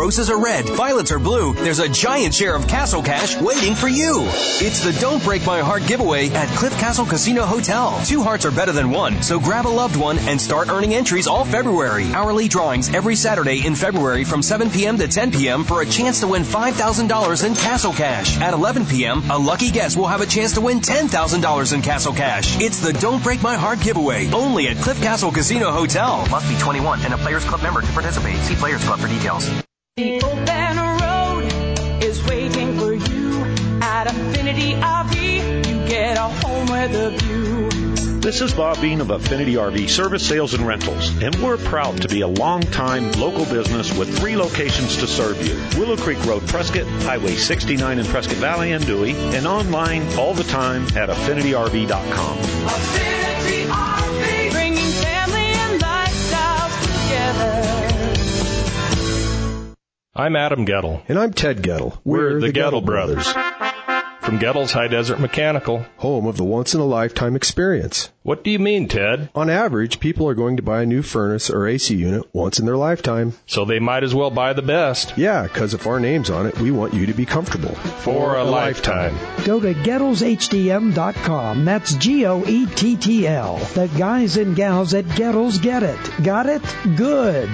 roses are red, violets are blue, there's a giant share of Castle Cash waiting for you. It's the Don't Break My Heart giveaway at Cliff Castle Casino Hotel. Two hearts are better than one, so grab a loved one and start earning entries all February. Hourly drawings every Saturday in February from seven p.m. to ten p.m. for a chance to win five thousand dollars in Castle Cash. At eleven p.m., a lucky guest will have a chance to win ten thousand dollars in Castle Cash. It's the Don't Break My Heart giveaway, only at Cliff Castle Casino Hotel. Must be twenty-one and a Players Club member to participate. See Players Club for details. The open road is waiting for you at Affinity R V. You get a home with a view. This is Bob Bean of Affinity R V Service, Sales, and Rentals, and we're proud to be a long-time local business with three locations to serve you. Willow Creek Road, Prescott, Highway sixty-nine in Prescott Valley and Dewey, and online all the time at affinity r v dot com. Affinity R V, bringing family and lifestyles together. I'm Adam Gettle. And I'm Ted Gettle. We're, We're the, the Gettle, Gettle Brothers. Brothers. From Gettle's High Desert Mechanical. Home of the once-in-a-lifetime experience. What do you mean, Ted? On average, people are going to buy a new furnace or A C unit once in their lifetime. So they might as well buy the best. Yeah, because if our name's on it, we want you to be comfortable. For, For a, a lifetime. lifetime. Go to Gettles H D M dot com. That's G O E T T L. The guys and gals at Gettles get it. Got it? Good.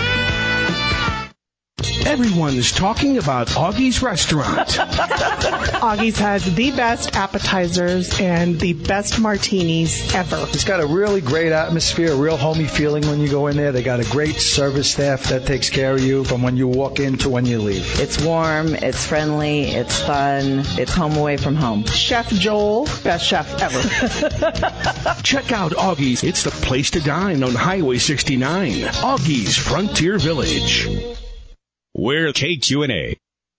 Everyone's talking about Augie's Restaurant. Augie's has the best appetizers and the best martinis ever. It's got a really great atmosphere, a real homey feeling when you go in there. They got a great service staff that takes care of you from when you walk in to when you leave. It's warm, it's friendly, it's fun, it's home away from home. Chef Joel, best chef ever. Check out Augie's. It's the place to dine on Highway sixty-nine. Augie's Frontier Village. We're K Q and A.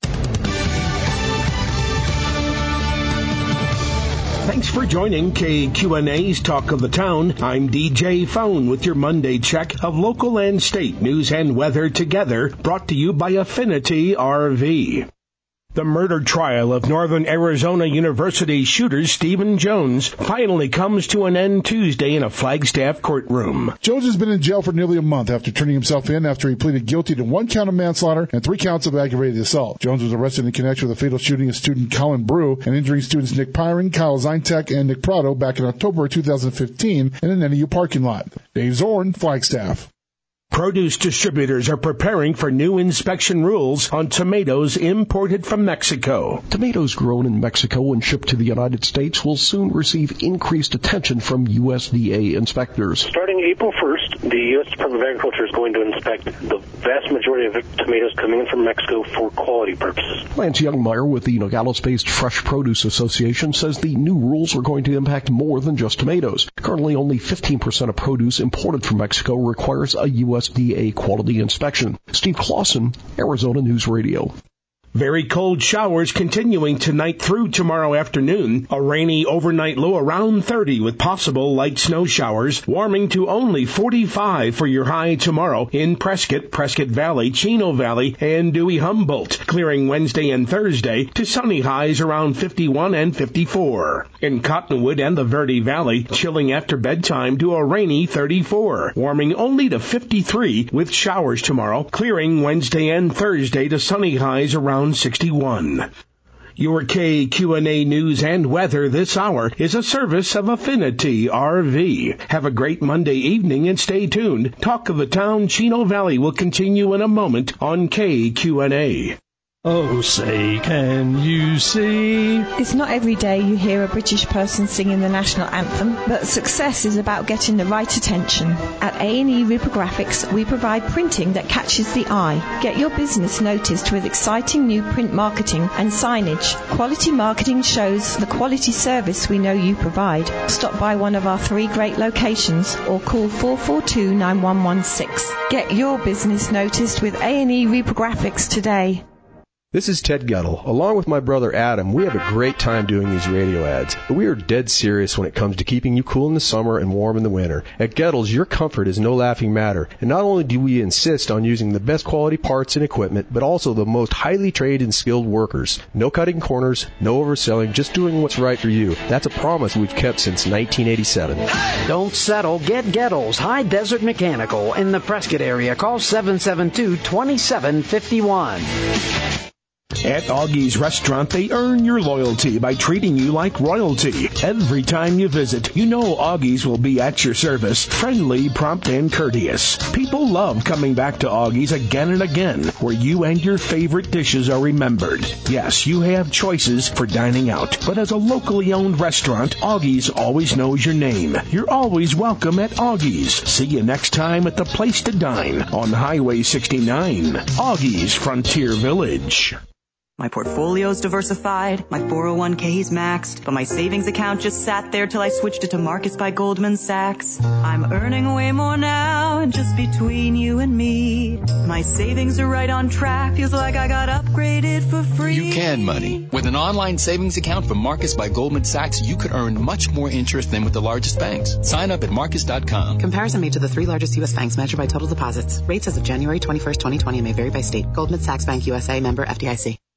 Thanks for joining K Q and A's Talk of the Town. I'm D J Phone with your Monday check of local and state news and weather together, brought to you by Affinity R V. The murder trial of Northern Arizona University shooter Stephen Jones finally comes to an end Tuesday in a Flagstaff courtroom. Jones has been in jail for nearly a month after turning himself in after he pleaded guilty to one count of manslaughter and three counts of aggravated assault. Jones was arrested in connection with the fatal shooting of student Colin Brew and injuring students Nick Pyron, Kyle Zintek, and Nick Prado back in October two thousand fifteen in an N E U parking lot. Dave Zorn, Flagstaff. Produce distributors are preparing for new inspection rules on tomatoes imported from Mexico. Tomatoes grown in Mexico and shipped to the United States will soon receive increased attention from U S D A inspectors. Starting April first, the U S Department of Agriculture is going to inspect the vast majority of tomatoes coming in from Mexico for quality purposes. Lance Youngmeyer with the Nogales-based Fresh Produce Association says the new rules are going to impact more than just tomatoes. Currently, only fifteen percent of produce imported from Mexico requires a U S D A quality inspection. Steve Clausen, Arizona News Radio. Very cold showers continuing tonight through tomorrow afternoon. A rainy overnight low around thirty with possible light snow showers. Warming to only forty-five for your high tomorrow in Prescott, Prescott Valley, Chino Valley, and Dewey Humboldt. Clearing Wednesday and Thursday to sunny highs around fifty-one and fifty-four. In Cottonwood and the Verde Valley, chilling after bedtime to a rainy thirty-four. Warming only to fifty-three with showers tomorrow. Clearing Wednesday and Thursday to sunny highs around sixty-one. Your K Q and A news and weather this hour is a service of Affinity R V. Have a great Monday evening and stay tuned. Talk of the Town, Chino Valley will continue in a moment on K Q and A. Oh, say, can you see? It's not every day you hear a British person singing the national anthem, but success is about getting the right attention. At A and E Reprographics, we provide printing that catches the eye. Get your business noticed with exciting new print marketing and signage. Quality marketing shows the quality service we know you provide. Stop by one of our three great locations or call four four two, nine one one six. Get your business noticed with A and E Reprographics today. This is Ted Guttle. Along with my brother Adam, we have a great time doing these radio ads, but we are dead serious when it comes to keeping you cool in the summer and warm in the winter. At Gettles, your comfort is no laughing matter, and not only do we insist on using the best quality parts and equipment, but also the most highly trained and skilled workers. No cutting corners, no overselling, just doing what's right for you. That's a promise we've kept since nineteen eighty-seven. Don't settle. Get Gettles High Desert Mechanical in the Prescott area. Call seven seven two, two seven five one. At Augie's Restaurant, they earn your loyalty by treating you like royalty. Every time you visit, you know Augie's will be at your service, friendly, prompt, and courteous. People love coming back to Augie's again and again, where you and your favorite dishes are remembered. Yes, you have choices for dining out, but as a locally owned restaurant, Augie's always knows your name. You're always welcome at Augie's. See you next time at the place to dine on Highway sixty-nine, Augie's Frontier Village. My portfolio's diversified, my four oh one k's maxed, but my savings account just sat there till I switched it to Marcus by Goldman Sachs. I'm earning way more now, and just between you and me, my savings are right on track, feels like I got upgraded for free. You can money. With an online savings account from Marcus by Goldman Sachs, you could earn much more interest than with the largest banks. Sign up at marcus dot com. Comparison made to the three largest U S banks measured by total deposits. Rates as of January twenty-first, twenty twenty may vary by state. Goldman Sachs Bank U S A, member F D I C.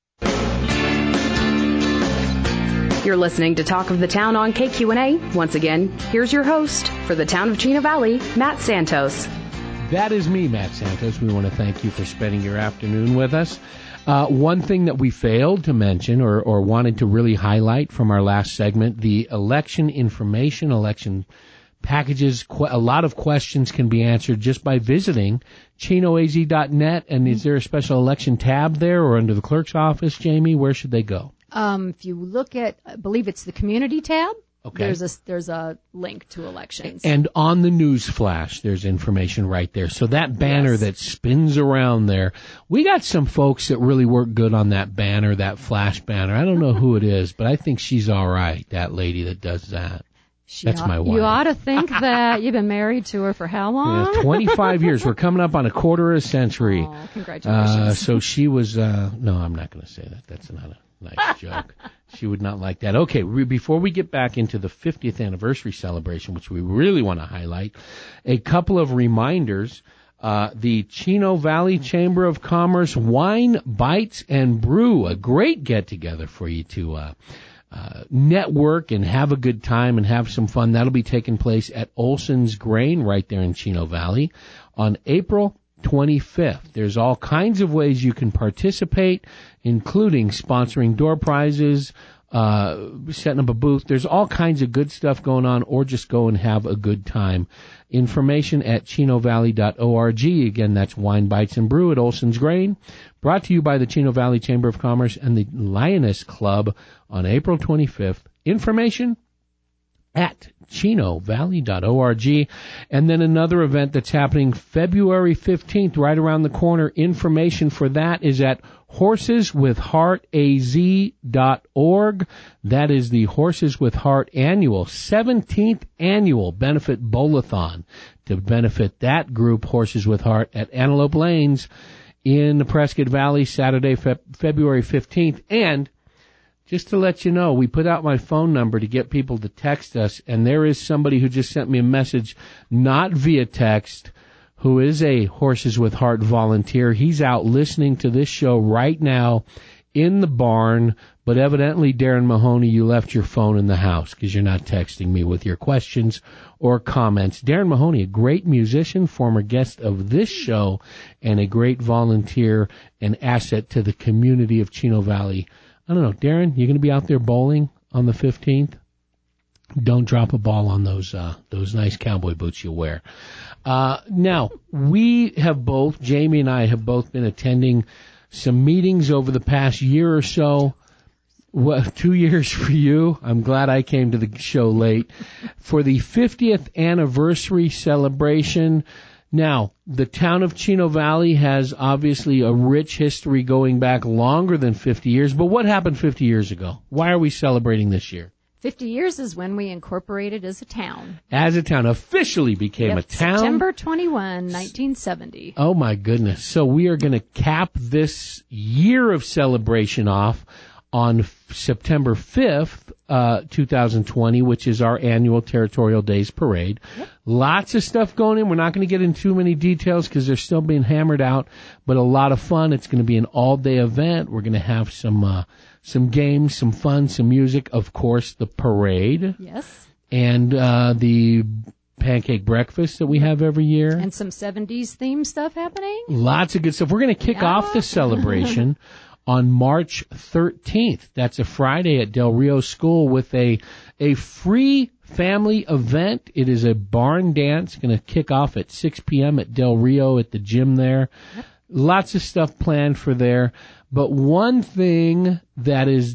You're listening to Talk of the Town on K Q N A. Once again, here's your host for the town of Chino Valley, Matt Santos. That is me, Matt Santos. We want to thank you for spending your afternoon with us. Uh, one thing that we failed to mention or, or wanted to really highlight from our last segment, the election information, election packages. A lot of questions can be answered just by visiting chino a z dot net. And is there a special election tab there or under the clerk's office, Jamie? Where should they go? Um, if you look at, I believe it's the community tab. Okay. There's a, there's a link to elections. And on the news flash, there's information right there. So that banner yes. that spins around there, we got some folks that really work good on that banner, that flash banner. I don't know who it is, but I think she's all right, that lady that does that. She That's ought, my wife. You ought to think that. You've been married to her for how long? Yeah, twenty-five years. We're coming up on a quarter of a century. Oh, congratulations. Uh, so she was, uh, no, I'm not going to say that. That's not a nice joke. She would not like that. Okay, re- before we get back into the fiftieth anniversary celebration, which we really want to highlight, a couple of reminders. Uh, the Chino Valley Chamber of Commerce Wine, Bites, and Brew, a great get-together for you to uh, uh, network and have a good time and have some fun. That'll be taking place at Olson's Grain right there in Chino Valley on April twenty-fifth. There's all kinds of ways you can participate, including sponsoring door prizes, uh, setting up a booth. There's all kinds of good stuff going on, or just go and have a good time. Information at chino valley dot org. Again, that's Wine, Bites, and Brew at Olson's Grain. Brought to you by the Chino Valley Chamber of Commerce and the Lioness Club on April twenty-fifth. Information at chino valley dot org. And then another event that's happening February fifteenth, right around the corner. Information for that is at horses with heart a z dot org. That is the Horses with Heart annual, seventeenth annual benefit bowl-a-thon to benefit that group, Horses with Heart, at Antelope Lanes in the Prescott Valley, Saturday, Fe- February fifteenth. And just to let you know, we put out my phone number to get people to text us, and there is somebody who just sent me a message, not via text, who is a Horses with Heart volunteer. He's out listening to this show right now in the barn, but evidently, Darren Mahoney, you left your phone in the house because you're not texting me with your questions or comments. Darren Mahoney, a great musician, former guest of this show, and a great volunteer and asset to the community of Chino Valley. I don't know, Darren, you going to be out there bowling on the fifteenth? Don't drop a ball on those uh, those nice cowboy boots you wear. Uh, now, we have both, Jamie and I have both been attending some meetings over the past year or so. Well, two years for you. I'm glad I came to the show late. For the fiftieth anniversary celebration. Now, the town of Chino Valley has obviously a rich history going back longer than fifty years, but what happened fifty years ago? Why are we celebrating this year? fifty years is when we incorporated as a town. As a town, officially became Yep, a town. September twenty-first, nineteen seventy. Oh my goodness. So we are going to cap this year of celebration off on f- September fifth, uh, two thousand twenty, which is our annual Territorial Days Parade. Yep. Lots of stuff going in. We're not going to get into too many details because they're still being hammered out, but a lot of fun. It's going to be an all-day event. We're going to have some, uh, some games, some fun, some music. Of course, the parade. Yes. And, uh, the pancake breakfast that we have every year. And some seventies theme stuff happening. Lots of good stuff. We're going to kick yeah. off the celebration on March thirteenth. That's a Friday at Del Rio School with a a free family event. It is a barn dance going to kick off at six p.m. at Del Rio at the gym there. Yep. Lots of stuff planned for there. But one thing that is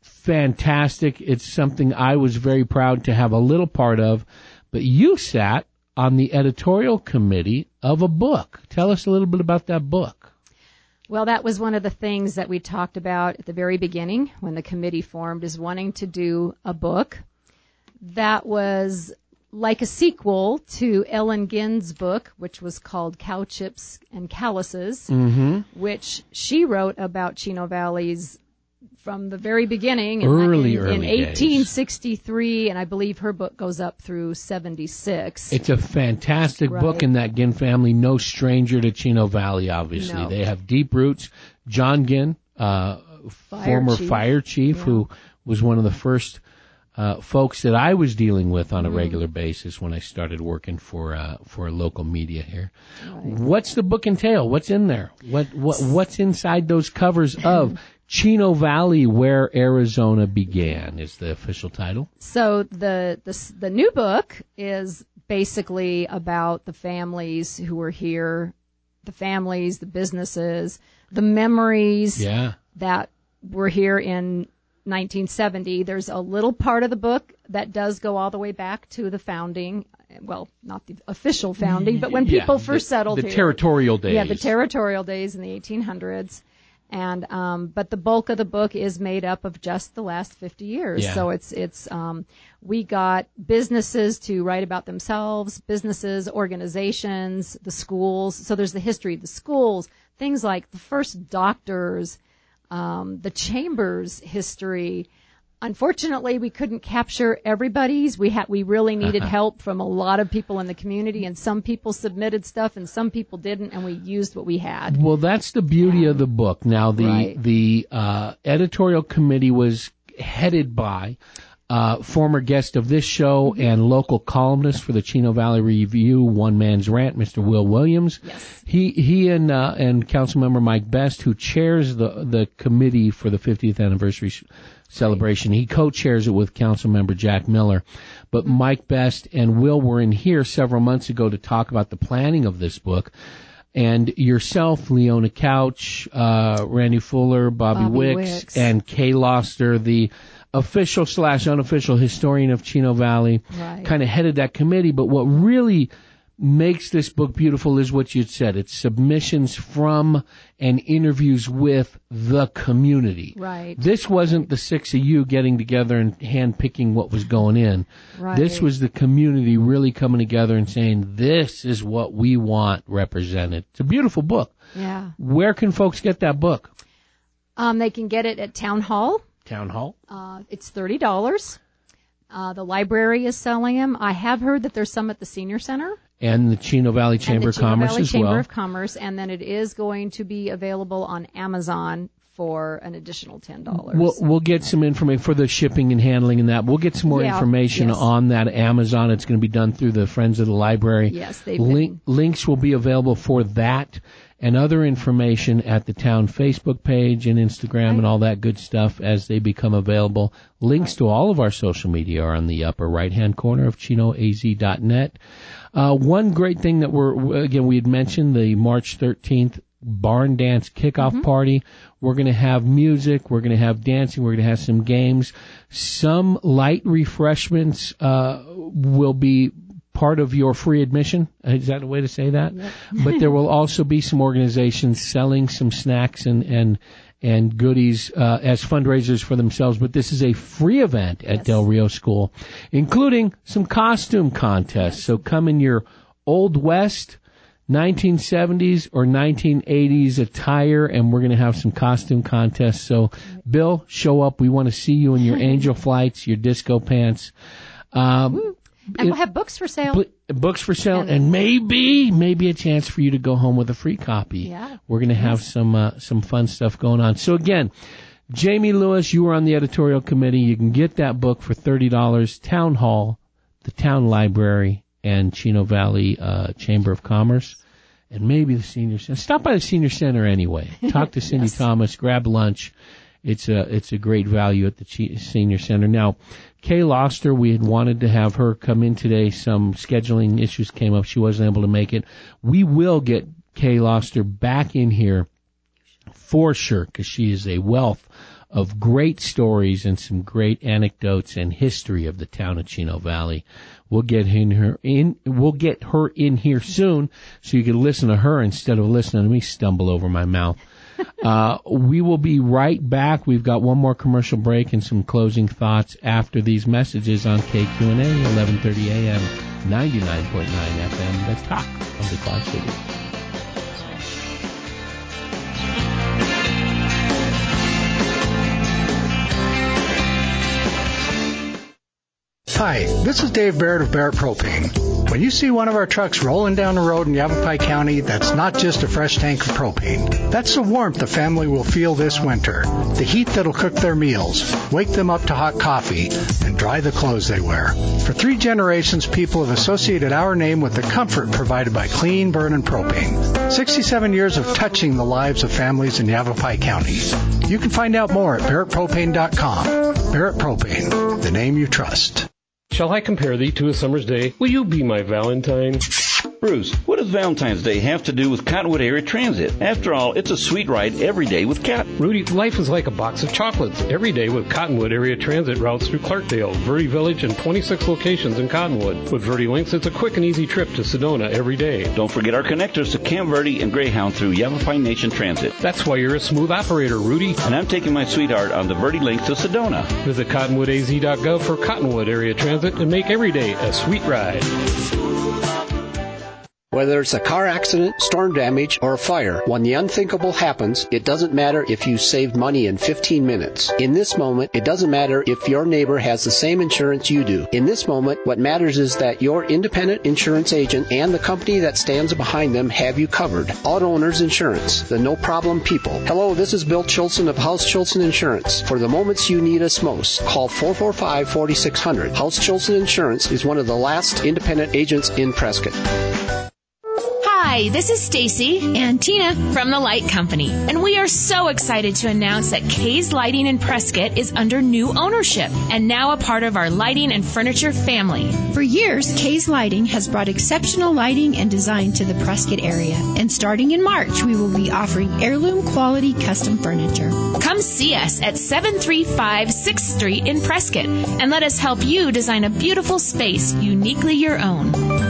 fantastic, it's something I was very proud to have a little part of, but you sat on the editorial committee of a book. Tell us a little bit about that book. Well, that was one of the things that we talked about at the very beginning when the committee formed, is wanting to do a book that was like a sequel to Ellen Ginn's book, which was called Cow Chips and Calluses, mm-hmm. which she wrote about Chino Valley's from the very beginning. Early, in, early in eighteen sixty-three, and I believe her book goes up through seventy-six. It's a fantastic right. book, and that Ginn family, no stranger to Chino Valley, obviously. No. They have deep roots. John Ginn, uh, fire former chief. fire chief, yeah. who was one of the first uh, folks that I was dealing with on a mm. regular basis when I started working for uh, for a local media here. Right. What's the book entail? What's in there? What what what's inside those covers of Chino Valley, where Arizona began, is the official title. So the, the the new book is basically about the families who were here, the families, the businesses, the memories yeah. that were here in nineteen seventy. There's a little part of the book that does go all the way back to the founding. Well, not the official founding, but when people yeah, first the, settled the here. The territorial days. Yeah, the territorial days in the eighteen hundreds. And um, but the bulk of the book is made up of just the last fifty years. Yeah. So it's it's um, we got businesses to write about themselves, businesses, organizations, the schools. So there's the history of the schools, things like the first doctors, um, the chamber's history. Unfortunately, we couldn't capture everybody's. We had we really needed help from a lot of people in the community, and some people submitted stuff and some people didn't, and we used what we had. Well, that's the beauty um, of the book. Now, the right. the uh, editorial committee was headed by uh, former guest of this show mm-hmm. and local columnist for the Chino Valley Review, One Man's Rant, Mister Will Williams. Yes. He he and uh, and Councilmember Mike Best, who chairs the the committee for the fiftieth anniversary sh- celebration. He co-chairs it with Councilmember Jack Miller. But mm-hmm. Mike Best and Will were in here several months ago to talk about the planning of this book. And yourself, Leona Couch, uh, Randy Fuller, Bobby, Bobby Wicks, Wicks, and Kay Loster, the official slash unofficial historian of Chino Valley, right. kind of headed that committee. But what really makes this book beautiful is what you'd said. It's submissions from and interviews with the community. Right. This wasn't the six of you getting together and hand-picking what was going in. Right. This was the community really coming together and saying, this is what we want represented. It's a beautiful book. Yeah. Where can folks get that book? Um, they can get it at Town Hall. Town Hall? Uh, it's thirty dollars. Uh, the library is selling them. I have heard that there's some at the Senior Center. And the Chino Valley Chamber of Commerce Valley as Chamber well. of Commerce, and then it is going to be available on Amazon for an additional ten dollars. We'll, we'll get some information for the shipping and handling and that. We'll get some more yeah, information yes. on that Amazon. It's going to be done through the Friends of the Library. Yes, they've Link, been. Links will be available for that and other information at the town Facebook page and Instagram right. and all that good stuff as they become available. Links right. to all of our social media are on the upper right-hand corner of chino a z dot net. Uh, one great thing that we're, again, we had mentioned the March thirteenth barn dance kickoff mm-hmm. party. We're going to have music. We're going to have dancing. We're going to have some games. Some light refreshments uh, will be part of your free admission. Is that a way to say that? Yep. But there will also be some organizations selling some snacks and, and, and goodies uh, as fundraisers for themselves. But this is a free event at yes. Del Rio School, including some costume contests. Yes. So come in your Old West, nineteen seventies or nineteen eighties attire, and we're going to have some costume contests. So, Bill, show up. We want to see you in your angel flights, your disco pants. Um, and we'll have books for sale. B- books for sale, and, and maybe, maybe a chance for you to go home with a free copy. Yeah. We're going to have yes. some uh, some fun stuff going on. So, again, Jamie Lewis, you were on the editorial committee. You can get that book for thirty dollars. Town Hall, the Town Library, and Chino Valley uh, Chamber of Commerce, and maybe the Senior Center. Stop by the Senior Center anyway. Talk to Cindy yes. Thomas. Grab lunch. It's a it's a great value at the Ch- Senior Center. Now, Kay Loster, we had wanted to have her come in today. Some scheduling issues came up. She wasn't able to make it. We will get Kay Loster back in here for sure, because she is a wealth of great stories and some great anecdotes and history of the town of Chino Valley. We'll get in her in. We'll get her in here soon, so you can listen to her instead of listening to me stumble over my mouth. uh, we will be right back. We've got one more commercial break and some closing thoughts after these messages on K Q and A, eleven thirty a.m., ninety-nine point nine F M. Let's talk of the Quad Cities. Hi, this is Dave Barrett of Barrett Propane. When you see one of our trucks rolling down the road in Yavapai County, that's not just a fresh tank of propane. That's the warmth the family will feel this winter. The heat that'll cook their meals, wake them up to hot coffee, and dry the clothes they wear. For three generations, people have associated our name with the comfort provided by clean burning propane. sixty-seven years of touching the lives of families in Yavapai County. You can find out more at barrett propane dot com. Barrett Propane, the name you trust. Shall I compare thee to a summer's day? Will you be my Valentine? Bruce, what does Valentine's Day have to do with Cottonwood Area Transit? After all, it's a sweet ride every day with Cat. Rudy, life is like a box of chocolates. Every day with Cottonwood Area Transit routes through Clarkdale, Verde Village, and twenty-six locations in Cottonwood. With Verde Links, it's a quick and easy trip to Sedona every day. Don't forget our connectors to Camp Verde and Greyhound through Yavapai Nation Transit. That's why you're a smooth operator, Rudy. And I'm taking my sweetheart on the Verde Links to Sedona. Visit cottonwood a z dot gov for Cottonwood Area Transit and make every day a sweet ride. Whether it's a car accident, storm damage, or a fire, when the unthinkable happens, it doesn't matter if you saved money in fifteen minutes. In this moment, it doesn't matter if your neighbor has the same insurance you do. In this moment, what matters is that your independent insurance agent and the company that stands behind them have you covered. Auto Owners Insurance, the no-problem people. Hello, this is Bill Chilson of House Chilson Insurance. For the moments you need us most, call four four five, four six zero zero. House Chilson Insurance is one of the last independent agents in Prescott. Hi, this is Stacy and Tina from the Light Company, and we are so excited to announce that Kay's Lighting in Prescott is under new ownership and now a part of our lighting and furniture family. For years, Kay's Lighting has brought exceptional lighting and design to the Prescott area, and starting in March, we will be offering heirloom quality custom furniture. Come see us at seven three five sixth Street in Prescott and let us help you design a beautiful space uniquely your own.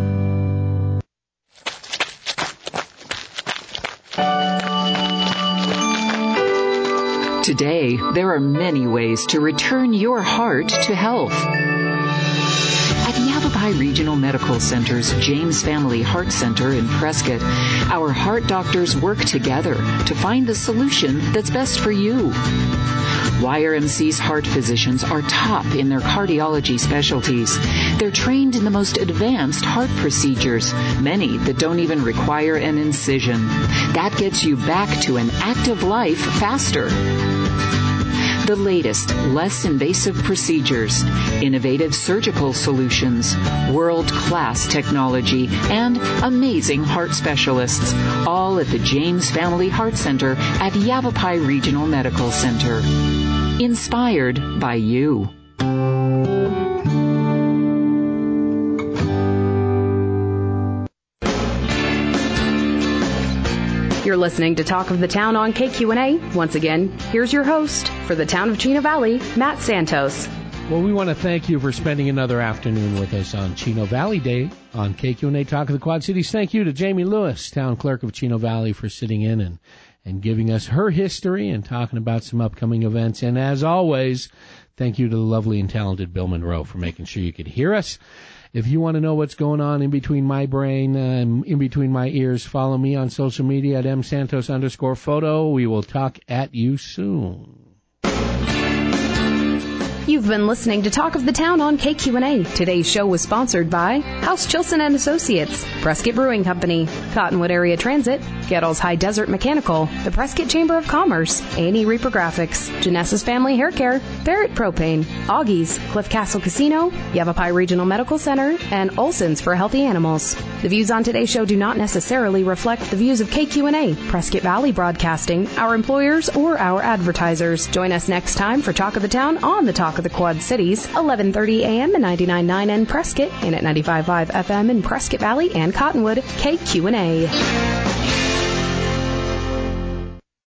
Today, there are many ways to return your heart to health. At Yavapai Regional Medical Center's James Family Heart Center in Prescott, our heart doctors work together to find the solution that's best for you. Y R M C's heart physicians are top in their cardiology specialties. They're trained in the most advanced heart procedures, many that don't even require an incision. That gets you back to an active life faster. The latest, less invasive procedures, innovative surgical solutions, world-class technology, and amazing heart specialists, all at the James Family Heart Center at Yavapai Regional Medical Center. Inspired by you. You're listening to Talk of the Town on K Q and A. Once again, here's your host for the town of Chino Valley, Matt Santos. Well, we want to thank you for spending another afternoon with us on Chino Valley Day on K Q and A Talk of the Quad Cities. Thank you to Jamie Lewis, Town Clerk of Chino Valley, for sitting in and, and giving us her history and talking about some upcoming events. And as always, thank you to the lovely and talented Bill Monroe for making sure you could hear us. If you want to know what's going on in between my brain and uh, in between my ears, follow me on social media at msantos underscore photo. We will talk at you soon. You've been listening to Talk of the Town on K Q N A. Today's show was sponsored by House Chilson and Associates, Prescott Brewing Company, Cottonwood Area Transit, Gettles High Desert Mechanical, the Prescott Chamber of Commerce, A and E Reprographics, Genesis Family Hair Care, Barrett Propane, Augie's, Cliff Castle Casino, Yavapai Regional Medical Center, and Olson's for Healthy Animals. The views on today's show do not necessarily reflect the views of K Q N A, Prescott Valley Broadcasting, our employers, or our advertisers. Join us next time for Talk of the Town on the Talk of the Quad Cities, eleven thirty a.m. and ninety-nine point nine in Prescott, and at ninety-five point five F M in Prescott Valley and Cottonwood, K Q N A.